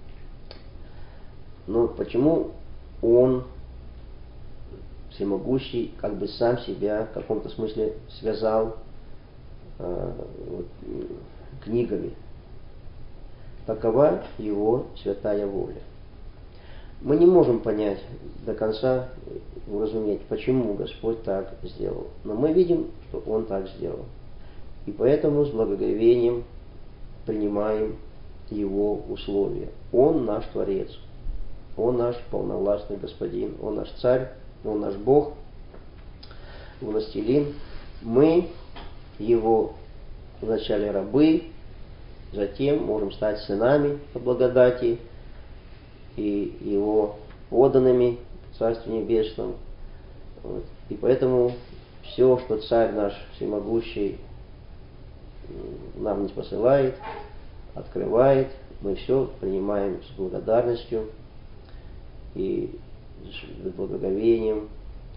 Но почему Он, всемогущий, как бы сам себя в каком-то смысле связал э, вот, книгами? Такова Его святая воля. Мы не можем понять до конца, уразуметь, почему Господь так сделал. Но мы видим, что Он так сделал. И поэтому с благоговением принимаем Его условия. Он наш Творец. Он наш полновластный Господин. Он наш Царь. Он наш Бог. Властелин. Мы Его вначале рабы, затем можем стать сынами по благодати и Его подданными в Царстве Небесном. Вот. И поэтому все, что Царь наш всемогущий нам не посылает, открывает, мы все принимаем с благодарностью и с благоговением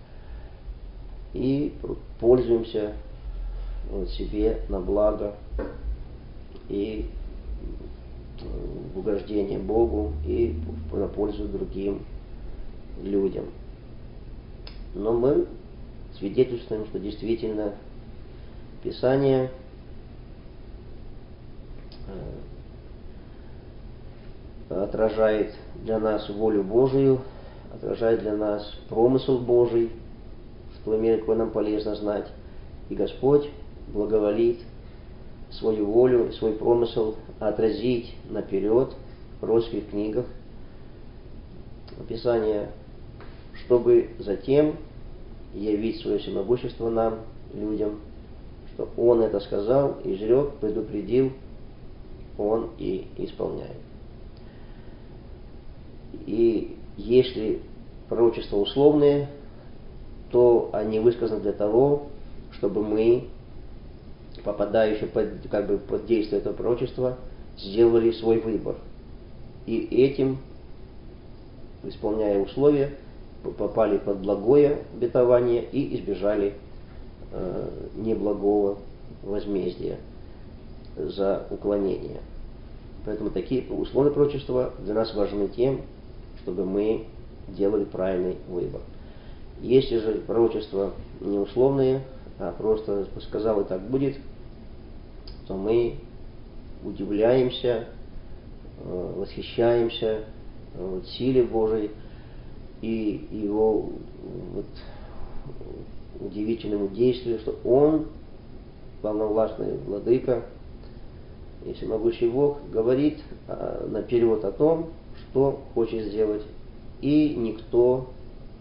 и пользуемся вот, себе на благо и в угождение Богу и на пользу другим людям. Но мы свидетельствуем, что действительно Писание отражает для нас волю Божию, отражает для нас промысел Божий, в той мере, какой нам полезно знать. И Господь благоволит свою волю, свой промысел отразить наперед в пророческих книгах Писания, чтобы затем явить свое всемогущество нам, людям, что Он это сказал, изрек, предупредил, Он и исполняет. И если пророчества условные, то они высказаны для того, чтобы мы, попадающие под, как бы, под действие этого пророчества, сделали свой выбор. И этим, исполняя условия, попали под благое обетование и избежали э, неблагого возмездия за уклонение. Поэтому такие условия пророчества для нас важны тем, чтобы мы делали правильный выбор. Если же пророчества не условные, а просто сказал и так будет, то мы удивляемся, восхищаемся вот, силе Божией и Его вот, удивительному действию, что Он, полновластный владыка и всемогущий Бог, говорит наперед о том, что хочет сделать, и никто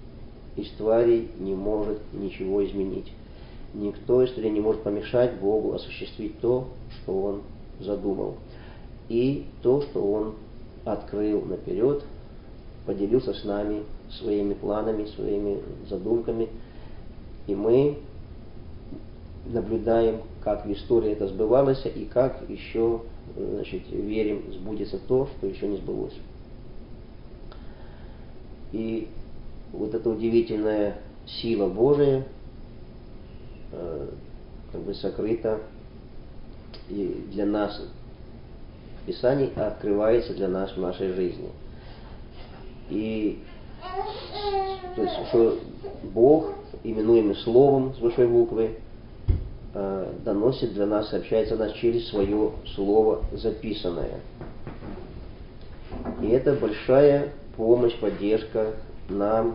из тварей не может ничего изменить. Никто из тварей не может помешать Богу осуществить то, что Он задумал. И то, что Он открыл наперед, поделился с нами своими планами, своими задумками. И мы наблюдаем, как в истории это сбывалось, и как еще, значит, верим, сбудется то, что еще не сбылось. И вот эта удивительная сила Божия э, как бы сокрыта и для нас в Писании, а открывается для нас в нашей жизни. И то есть, что Бог, именуемый Словом с большой буквы, э, доносит для нас, сообщается нас через свое Слово записанное. И это большая помощь, поддержка нам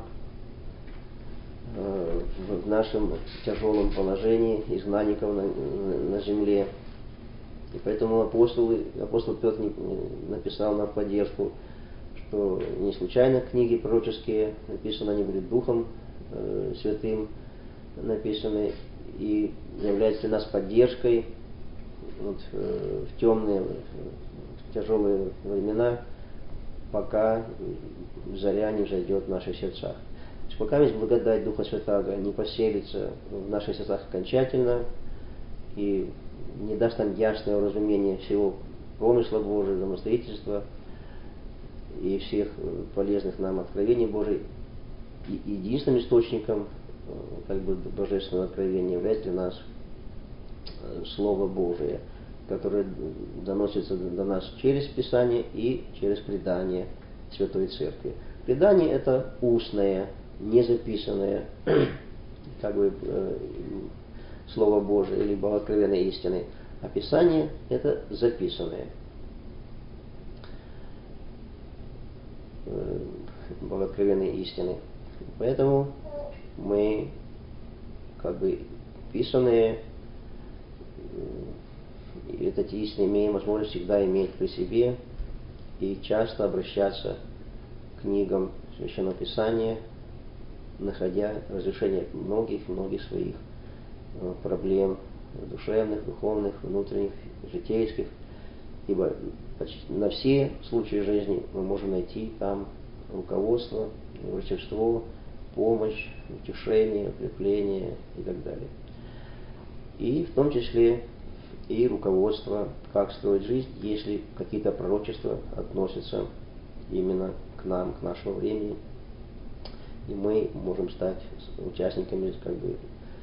э, в нашем тяжелом положении изгнанников на, на земле. И поэтому апостолы, апостол Петр написал нам поддержку, что не случайно книги пророческие написаны, они были Духом э, Святым написаны и являются для нас поддержкой вот, э, в темные, в тяжелые времена, пока заря не взойдет в наших сердцах. То есть, пока есть благодать Духа Святаго не поселится в наших сердцах окончательно и не даст нам ясное уразумение всего промысла Божия, домостроительства и всех полезных нам откровений Божьих, и единственным источником как бы божественного откровения является для нас Слово Божие, которое доносится до нас через Писание и через предание Святой Церкви. Предание — это устное, не записанное, как бы э, Слово Божие или богооткровенной истины, а Писание — это записанное. Э, богооткровенной истины. Поэтому мы как бы писанные, и этот истин имеем возможность всегда иметь при себе и часто обращаться к книгам Священного Писания, находя разрешение многих-многих своих проблем душевных, духовных, внутренних, житейских, ибо почти на все случаи жизни мы можем найти там руководство, врачевство, помощь, утешение, укрепление и так далее. И в том числе и руководство, как строить жизнь, если какие-то пророчества относятся именно к нам, к нашему времени, и мы можем стать участниками как бы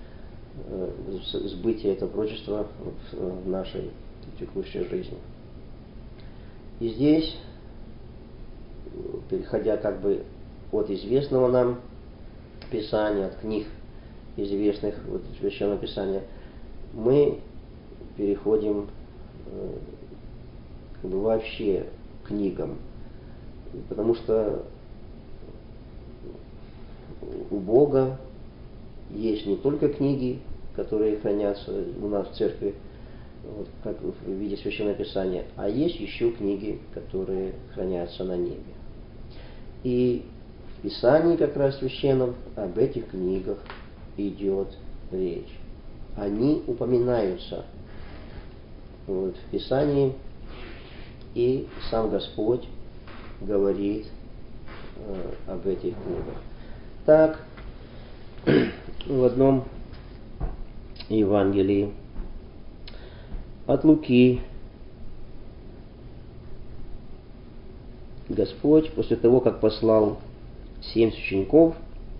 сбытия этого пророчества в нашей текущей жизни. И здесь, переходя как бы от известного нам Писания, от книг известных вот, Священного Писания, мы переходим э, как бы вообще к книгам, потому что у Бога есть не только книги, которые хранятся у нас в церкви, вот, как в виде Священного Писания, а есть еще книги, которые хранятся на небе. И в Писании как раз священном об этих книгах идет речь. Они упоминаются вот, в Писании, и сам Господь говорит э, об этих книгах. Так, в одном Евангелии от Луки Господь, после того, как послал семь учеников,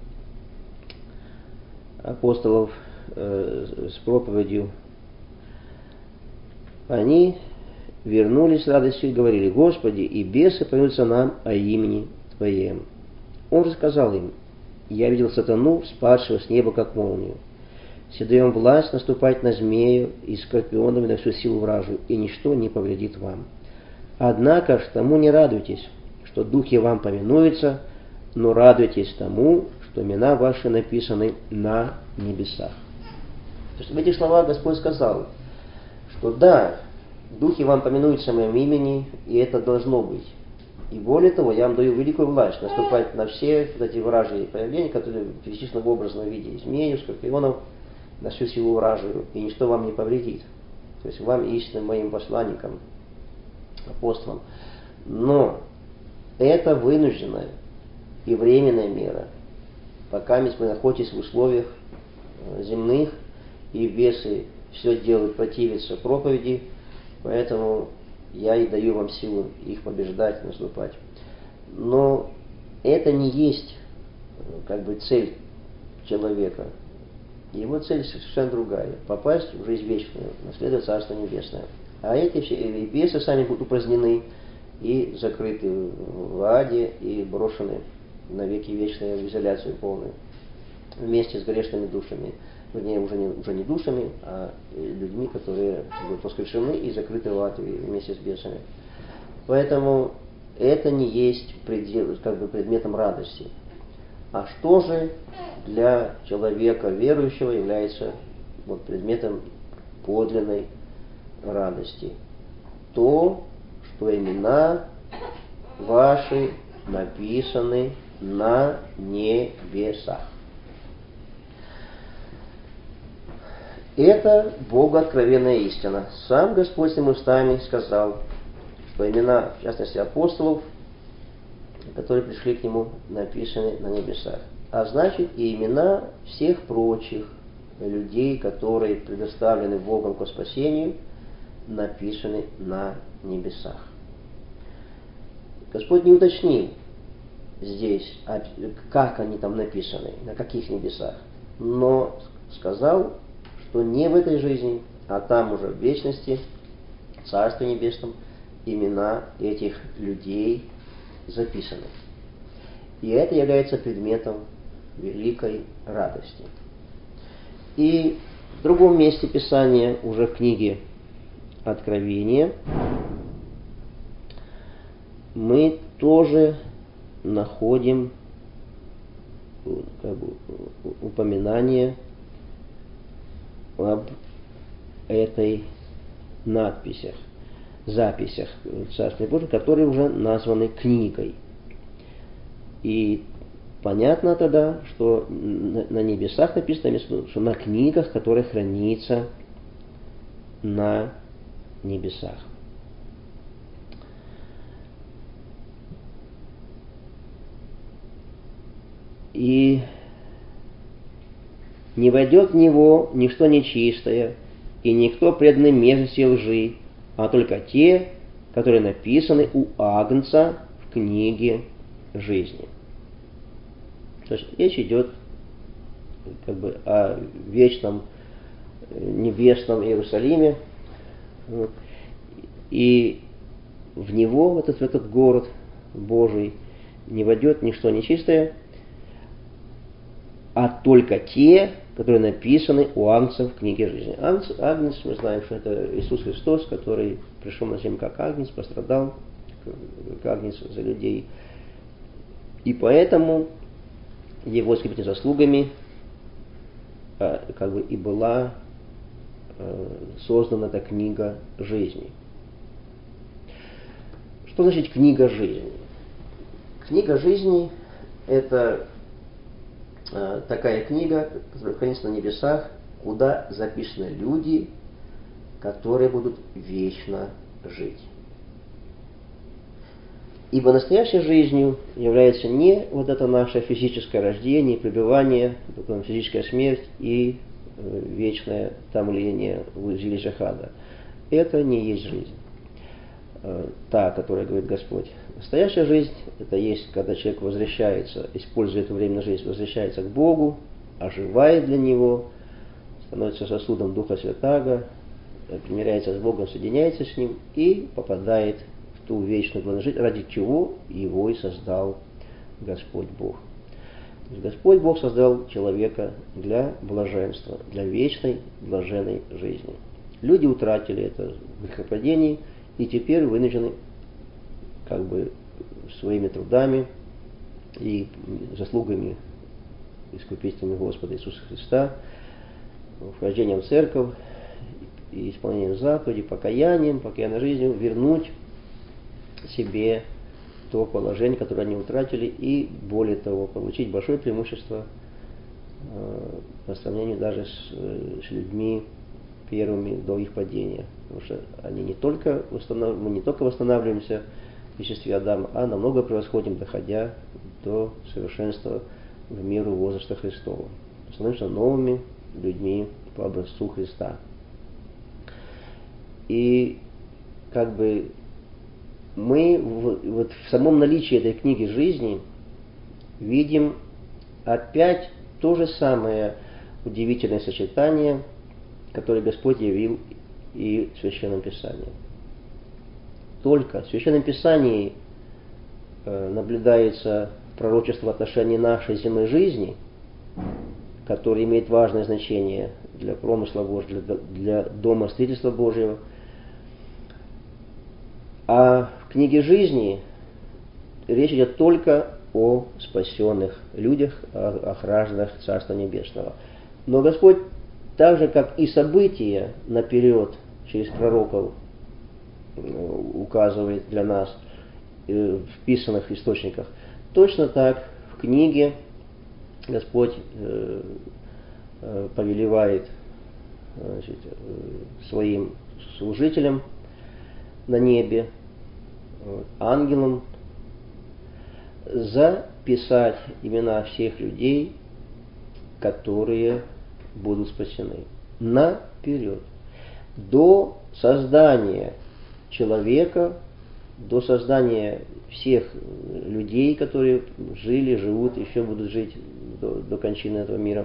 апостолов, э, с проповедью, они вернулись с радостью и говорили: «Господи, и бесы повинуются нам о имени Твоем». Он же сказал им: «Я видел сатану, спадшего с неба, как молнию. Се даем власть наступать на змею и скорпионов и на всю силу вражью, и ничто не повредит вам. Однако ж тому не радуйтесь, что духи вам повинуются, но радуйтесь тому, что имена ваши написаны на небесах». То есть в этих словах Господь сказал, что да, духи вам поминуются в моем имени, и это должно быть. И более того, я вам даю великую власть наступать на все вот эти вражьи проявления, которые перечислены в образном виде змею, скорпионов, на всю силу вражию, и ничто вам не повредит. То есть вам, истинным моим посланникам, апостолам. Но это вынужденная и временная мера. Пока вы находитесь в условиях земных, и бесы все делают, противятся проповеди, поэтому я и даю вам силу их побеждать, наступать. Но это не есть как бы цель человека. Его цель совершенно другая. Попасть в жизнь вечную, наследовать Царство Небесное. А эти все и бесы сами будут упразднены и закрыты в аде и брошены на веки вечные в изоляцию полную. Вместе с грешными душами. Вернее, уже не, уже не душами, а людьми, которые будут воскрешены и закрыты в ад вместе с бесами. Поэтому это не есть предел, как бы предметом радости. А что же для человека верующего является вот, предметом подлинной радости? То, что имена ваши написаны на небесах. Это богооткровенная истина. Сам Господь своими устами сказал, что имена, в частности, апостолов, которые пришли к Нему, написаны на небесах. А значит, и имена всех прочих людей, которые предоставлены Богом ко спасению, написаны на небесах. Господь не уточнил здесь, как они там написаны, на каких небесах, но сказал, что не в этой жизни, а там уже в вечности, в Царстве Небесном, имена этих людей записаны. И это является предметом великой радости. И в другом месте Писания, уже в книге Откровения, мы тоже находим как бы, упоминание об этой надписях, записях Царства Божьего, которые уже названы книгой. И понятно тогда, что на небесах написано, что на книгах, которые хранятся на небесах. И не войдет в него ничто нечистое, и никто преданный мерзости и лжи, а только те, которые написаны у Агнца в книге жизни. То есть речь идет как бы о вечном небесном Иерусалиме, и в него, в этот, в этот город Божий, не войдет ничто нечистое, а только те, которые написаны у Агнца в книге жизни. Агнец, Агнец, мы знаем, что это Иисус Христос, который пришел на землю как Агнец, пострадал как Агнец за людей. И поэтому его искупительными заслугами как бы и была создана эта книга жизни. Что значит книга жизни? Книга жизни – это такая книга, которая хранится на небесах, куда записаны люди, которые будут вечно жить. Ибо настоящей жизнью является не вот это наше физическое рождение, пребывание, потом физическая смерть и вечное томление в жилище ада. Это не есть жизнь, та, о которой говорит Господь. Настоящая жизнь – это есть, когда человек возвращается, используя эту временную жизнь, возвращается к Богу, оживает для Него, становится сосудом Духа Святаго, примиряется с Богом, соединяется с Ним и попадает в ту вечную благодать жизнь, ради чего Его и создал Господь Бог. То есть Господь Бог создал человека для блаженства, для вечной блаженной жизни. Люди утратили это в грехопадении и теперь вынуждены как бы своими трудами и заслугами искупительными Господа Иисуса Христа, вхождением в церковь и исполнением заповедей, покаянием, покаянной жизнью вернуть себе то положение, которое они утратили, и более того, получить большое преимущество по сравнению даже с, с людьми первыми до их падения. Потому что они не только восстанов... мы не только восстанавливаемся в естестве Адама, а намного превосходим, доходя до совершенства в меру возраста Христова. Становимся новыми людьми по образцу Христа. И как бы мы в, вот в самом наличии этой книги жизни видим опять то же самое удивительное сочетание, которое Господь явил и в Священном Писании. Только в Священном Писании э, наблюдается пророчество в отношении нашей земной жизни, которое имеет важное значение для промысла Божьего, для, для дома строительства Божьего. А в книге жизни речь идет только о спасенных людях, о, о гражданах Царства Небесного. Но Господь, так же как и события наперед через пророков указывает для нас в писанных источниках, точно так в книге Господь повелевает, значит, своим служителям на небе, ангелам, записать имена всех людей, которые будут спасены. Наперед. До создания человека, до создания всех людей, которые жили, живут, еще будут жить до, до кончины этого мира.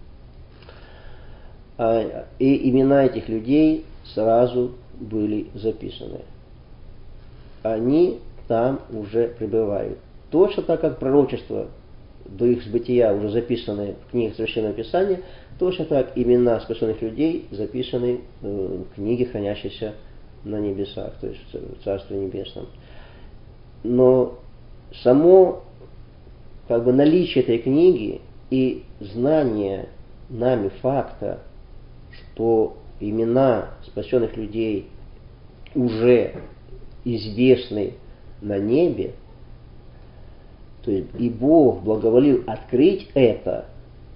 И имена этих людей сразу были записаны. Они там уже пребывают. Точно так, как пророчества до их сбытия уже записаны в книгах Священного Писания, точно так имена спасенных людей записаны в книге, хранящейся на небесах, то есть в Царстве Небесном. Но само как бы наличие этой книги и знание нами факта, что имена спасенных людей уже известны на небе, то есть и Бог благоволил открыть это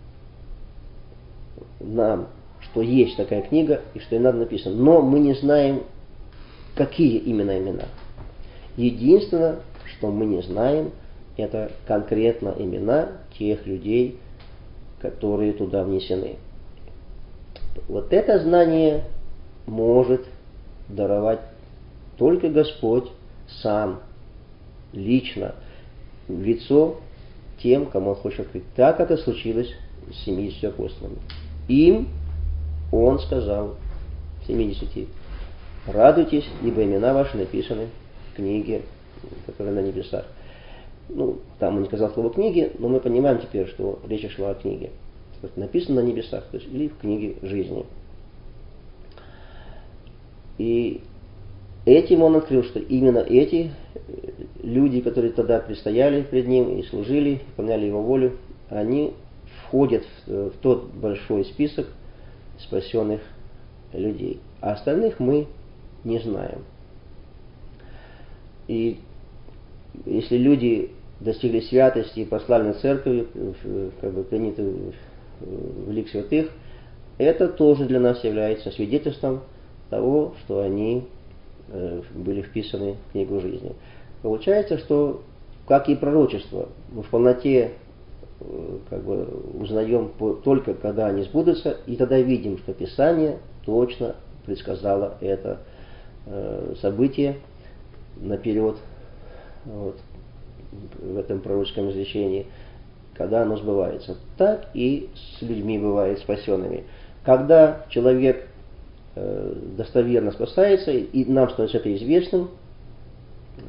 нам, что есть такая книга и что и надо написано. Но мы не знаем, какие именно имена. Единственное, что мы не знаем, это конкретно имена тех людей, которые туда внесены. Вот это знание может даровать только Господь сам, лично, в лицо тем, кому Он хочет открыть. Так это случилось с семидесятью апостолами. Им Он сказал, семидесяти, радуйтесь, ибо имена ваши написаны в книге, которая на небесах. Ну, там он не сказал слово книги, но мы понимаем теперь, что речь шла о книге. Написано на небесах, то есть или в книге жизни. И этим он открыл, что именно эти люди, которые тогда предстояли пред ним и служили, выполняли его волю, они входят в, в тот большой список спасенных людей. А остальных мы не знаем. И если люди достигли святости и прославлены церковью, как бы приняты в лик святых, это тоже для нас является свидетельством того, что они были вписаны в книгу жизни. Получается, что, как и пророчество, мы в полноте как бы узнаем только, когда они сбудутся, и тогда видим, что Писание точно предсказало это событие наперед, вот, в этом пророческом изречении, когда оно сбывается. Так и с людьми бывает спасенными. Когда человек э, достоверно спасается, и нам становится это известным, э,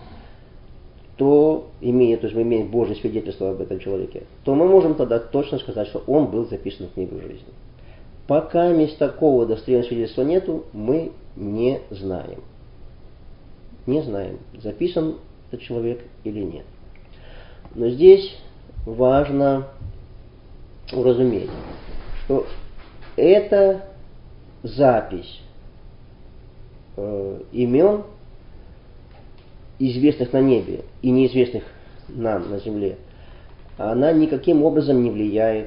то, имея, то есть мы имеем Божье свидетельство об этом человеке, то мы можем тогда точно сказать, что он был записан в книгу жизни. Пока есть такого достоверного свидетельства нету, мы не знаем. Не знаем, записан этот человек или нет. Но здесь важно уразуметь, что эта запись э, имен известных на небе и неизвестных нам на земле, она никаким образом не влияет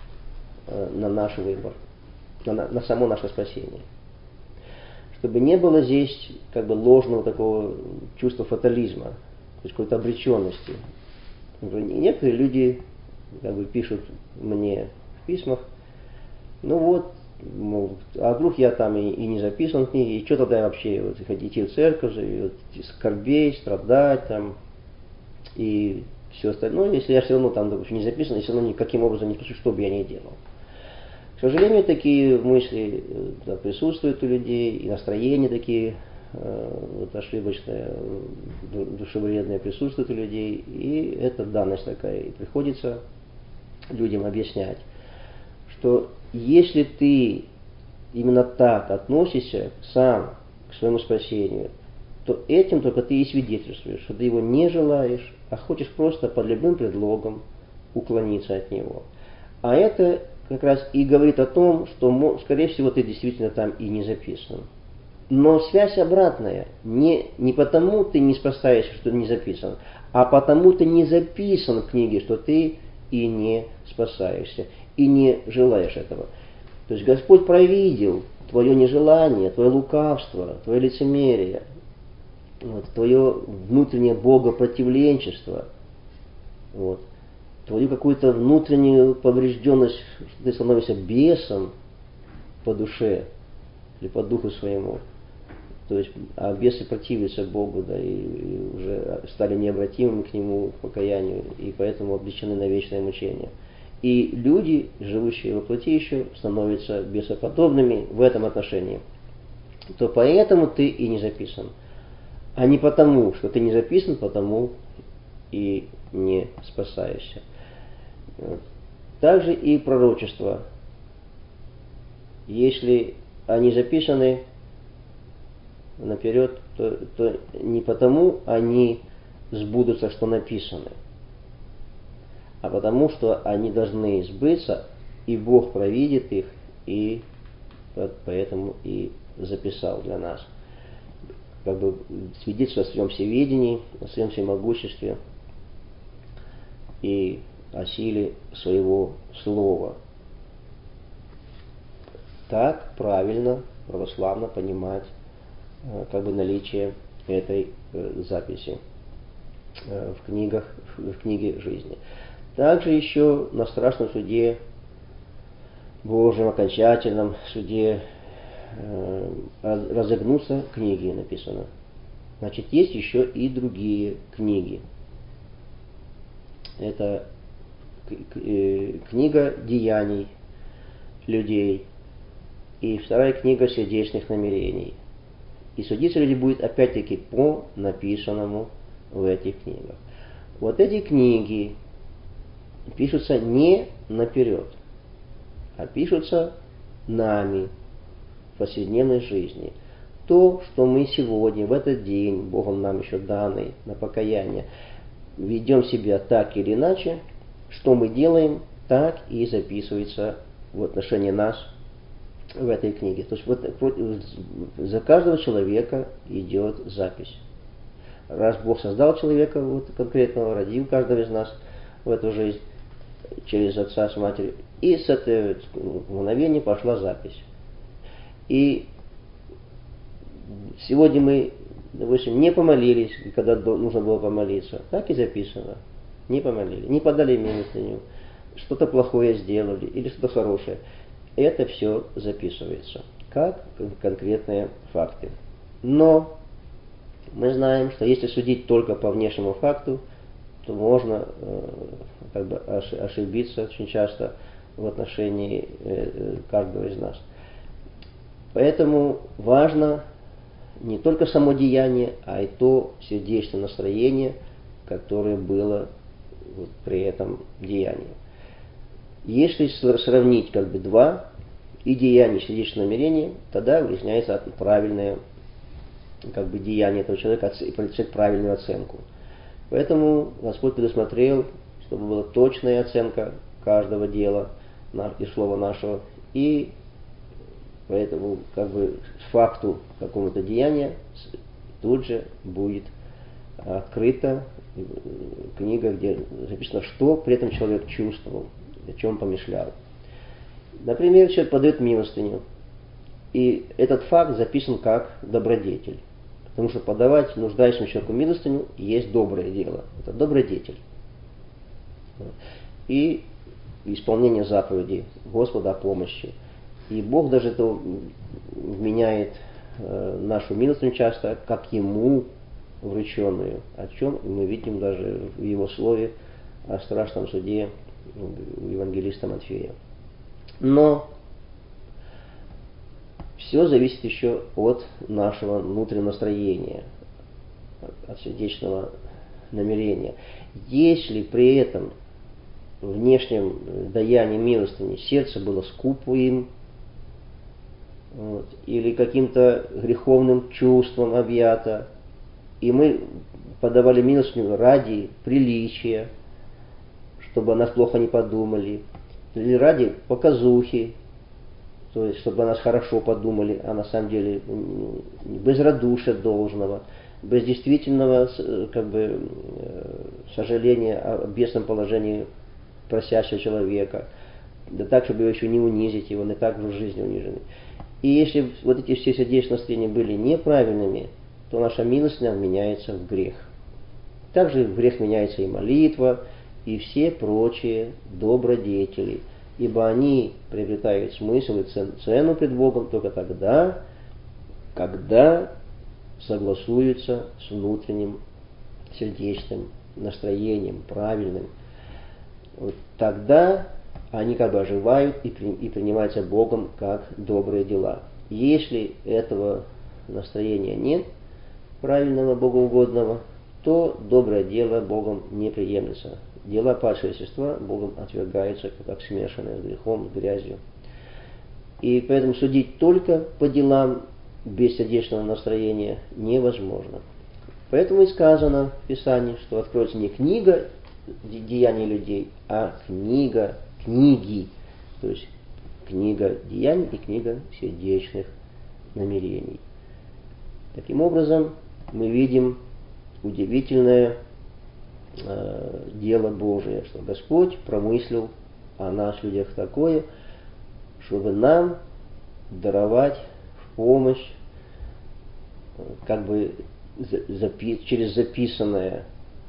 на наш выбор, на, на само наше спасение. Чтобы не было здесь как бы ложного такого чувства фатализма, то есть какой-то обреченности. Некоторые люди как бы пишут мне в письмах: ну вот, мол, а вдруг я там и, и не записан в книге, и что тогда вот, идти в церковь, и вот, скорбей, страдать там, и все остальное, если я все равно там, допустим, не записан, и все равно никаким образом не пишу, что бы я ни делал. К сожалению, такие мысли да, присутствуют у людей, и настроения такие э, вот, ошибочные, душевредные присутствуют у людей, и это данность такая, и приходится людям объяснять, что если ты именно так относишься сам к своему спасению, то этим только ты и свидетельствуешь, что ты его не желаешь, а хочешь просто под любым предлогом уклониться от него. А это как раз и говорит о том, что, скорее всего, ты действительно там и не записан. Но связь обратная. Не, не потому ты не спасаешься, что не записан, а потому ты не записан в книге, что ты и не спасаешься, и не желаешь этого. То есть Господь провидел твое нежелание, твое лукавство, твое лицемерие, вот, твое внутреннее богопротивленчество, вот, твою какую-то внутреннюю поврежденность, что ты становишься бесом по душе или по духу своему. То есть, а бесы противятся Богу, да, и, и уже стали необратимыми к Нему, к покаянию, и поэтому обречены на вечное мучение. И люди, живущие во плоти еще, становятся бесоподобными в этом отношении. То поэтому ты и не записан. А не потому, что ты не записан, потому и не спасаешься. Также и пророчества. Если они записаны наперед, то, то не потому они сбудутся, что написаны, а потому что они должны сбыться, и Бог провидит их, и поэтому и записал для нас. Как бы свидетельство о своем всеведении, о своем всемогуществе и о силе своего слова. Так правильно, православно понимать как бы наличие этой записи в книгах, в книге жизни. Также еще на страшном суде Божьем, окончательном суде, разогнутся книги, написано. Значит, есть еще и другие книги. Это книга деяний людей и вторая книга сердечных намерений. И судиться люди будут опять-таки по написанному в этих книгах. Вот эти книги пишутся не наперед, а пишутся нами в повседневной жизни. То, что мы сегодня, в этот день, Богом нам еще данный на покаяние, ведем себя так или иначе, что мы делаем, так и записывается в отношении нас в этой книге. То есть вот за каждого человека идет запись. Раз Бог создал человека вот, конкретного, родил каждого из нас в эту жизнь через отца с матерью, и с этого мгновения пошла запись. И сегодня мы, допустим, не помолились, когда нужно было помолиться, так и записано. Не помолились, не подали милостыню, что-то плохое сделали или что-то хорошее. Это все записывается как конкретные факты. Но мы знаем, что если судить только по внешнему факту, то можно э, как бы ошибиться очень часто в отношении э, каждого из нас. Поэтому важно не только само деяние, а и то сердечное настроение, которое было вот при этом деянии. Если сравнить как бы два, и деяние, и сердечное намерение, тогда выясняется правильное как бы деяние этого человека и получает правильную оценку. Поэтому Господь предусмотрел, чтобы была точная оценка каждого дела и слова нашего, и поэтому как бы факту какого-то деяния тут же будет открыта книга, где записано, что при этом человек чувствовал, о чем помышлял. Например, человек подает милостыню, и этот факт записан как добродетель. Потому что подавать нуждающему человеку милостыню есть доброе дело. Это добродетель. И исполнение заповедей Господа о помощи. И Бог даже это вменяет э, нашу милостыню часто, как Ему врученную, о чем мы видим даже в Его слове о страшном суде у евангелиста Матфея. Но все зависит еще от нашего внутреннего настроения, от сердечного намерения. Если при этом внешнем даянии милостыни сердце было скупым, вот, или каким-то греховным чувством объято, и мы подавали милостыню ради приличия, чтобы о нас плохо не подумали, или ради показухи, то есть чтобы о нас хорошо подумали, а на самом деле без радушия должного, без действительного как бы, сожаления о бедственном положении просящего человека, да так, чтобы его еще не унизить, его не так в жизни унижены. И если вот эти все сердечные настроения были неправильными, то наша милостыня меняется в грех. Также в грех меняется и молитва, и все прочие добродетели, ибо они приобретают смысл и цену пред Богом только тогда, когда согласуются с внутренним сердечным настроением, правильным. Вот тогда они как бы оживают и, при, и принимаются Богом как добрые дела. Если этого настроения нет, правильного, богоугодного, то доброе дело Богом не приемлется. Дела падшего естества Богом отвергаются, как смешанные с грехом, с грязью. И поэтому судить только по делам без сердечного настроения невозможно. Поэтому и сказано в Писании, что откроется не книга деяний людей, а книга книги. То есть книга деяний и книга сердечных намерений. Таким образом, мы видим удивительное э, дело Божие, что Господь промыслил о нас, людях, такое, чтобы нам даровать в помощь, как бы запи- через записанное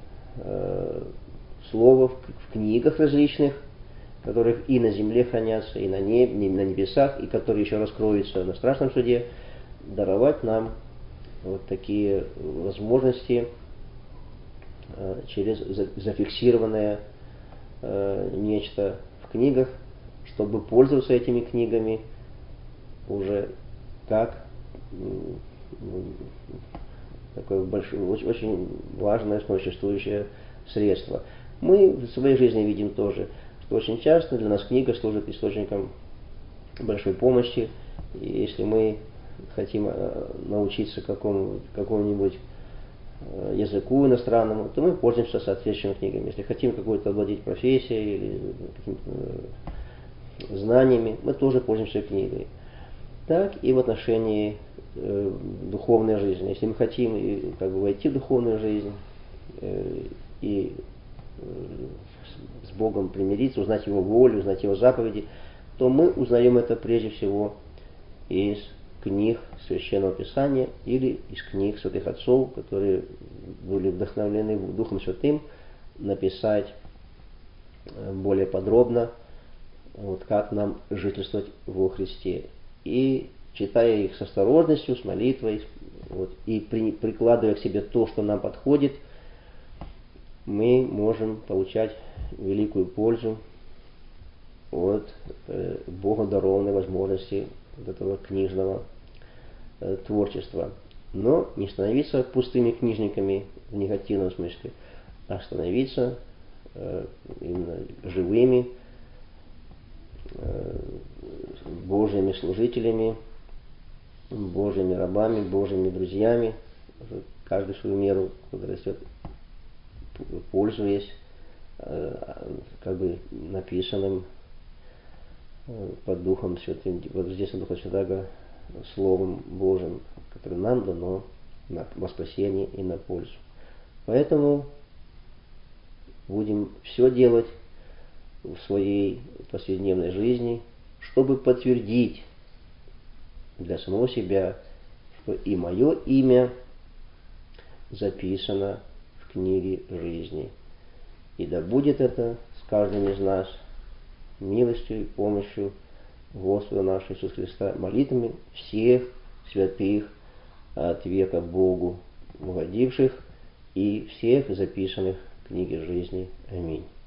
э, слово в, в книгах различных, которых и на земле хранятся, и на, неб, и на небесах, и которые еще раскроются на страшном суде, даровать нам вот такие возможности э, через зафиксированное э, нечто в книгах, чтобы пользоваться этими книгами уже как э, такое большое, очень, очень важное существующее средство. Мы в своей жизни видим тоже, что очень часто для нас книга служит источником большой помощи. И если мы хотим научиться какому, какому-нибудь языку иностранному, то мы пользуемся соответствующими книгами. Если хотим какой-то овладеть профессией или какими-то знаниями, мы тоже пользуемся книгой. Так и в отношении э, духовной жизни. Если мы хотим и, как бы, войти в духовную жизнь э, и э, с Богом примириться, узнать Его волю, узнать Его заповеди, то мы узнаем это прежде всего из книг Священного Писания или из книг святых отцов, которые были вдохновлены Духом Святым написать более подробно, вот, как нам жительствовать во Христе. И читая их с осторожностью, с молитвой, вот, и при, прикладывая к себе то, что нам подходит, мы можем получать великую пользу от э, Богом дарованной возможности вот этого книжного э, творчества. Но не становиться пустыми книжниками в негативном смысле, а становиться э, именно живыми э, Божьими служителями, Божьими рабами, Божьими друзьями, каждый в свою меру, когда растет, пользуясь э, как бы написанным под Духом Святым, вот здесь Духа Святаго, Словом Божьим, которое нам дано на, во спасение и на пользу. Поэтому будем все делать в своей повседневной жизни, чтобы подтвердить для самого себя, что и мое имя записано в книге жизни. И да будет это с каждым из нас милостью и помощью Господа нашего Иисуса Христа, молитвами всех святых от века Богу угодивших и всех записанных в книге жизни. Аминь.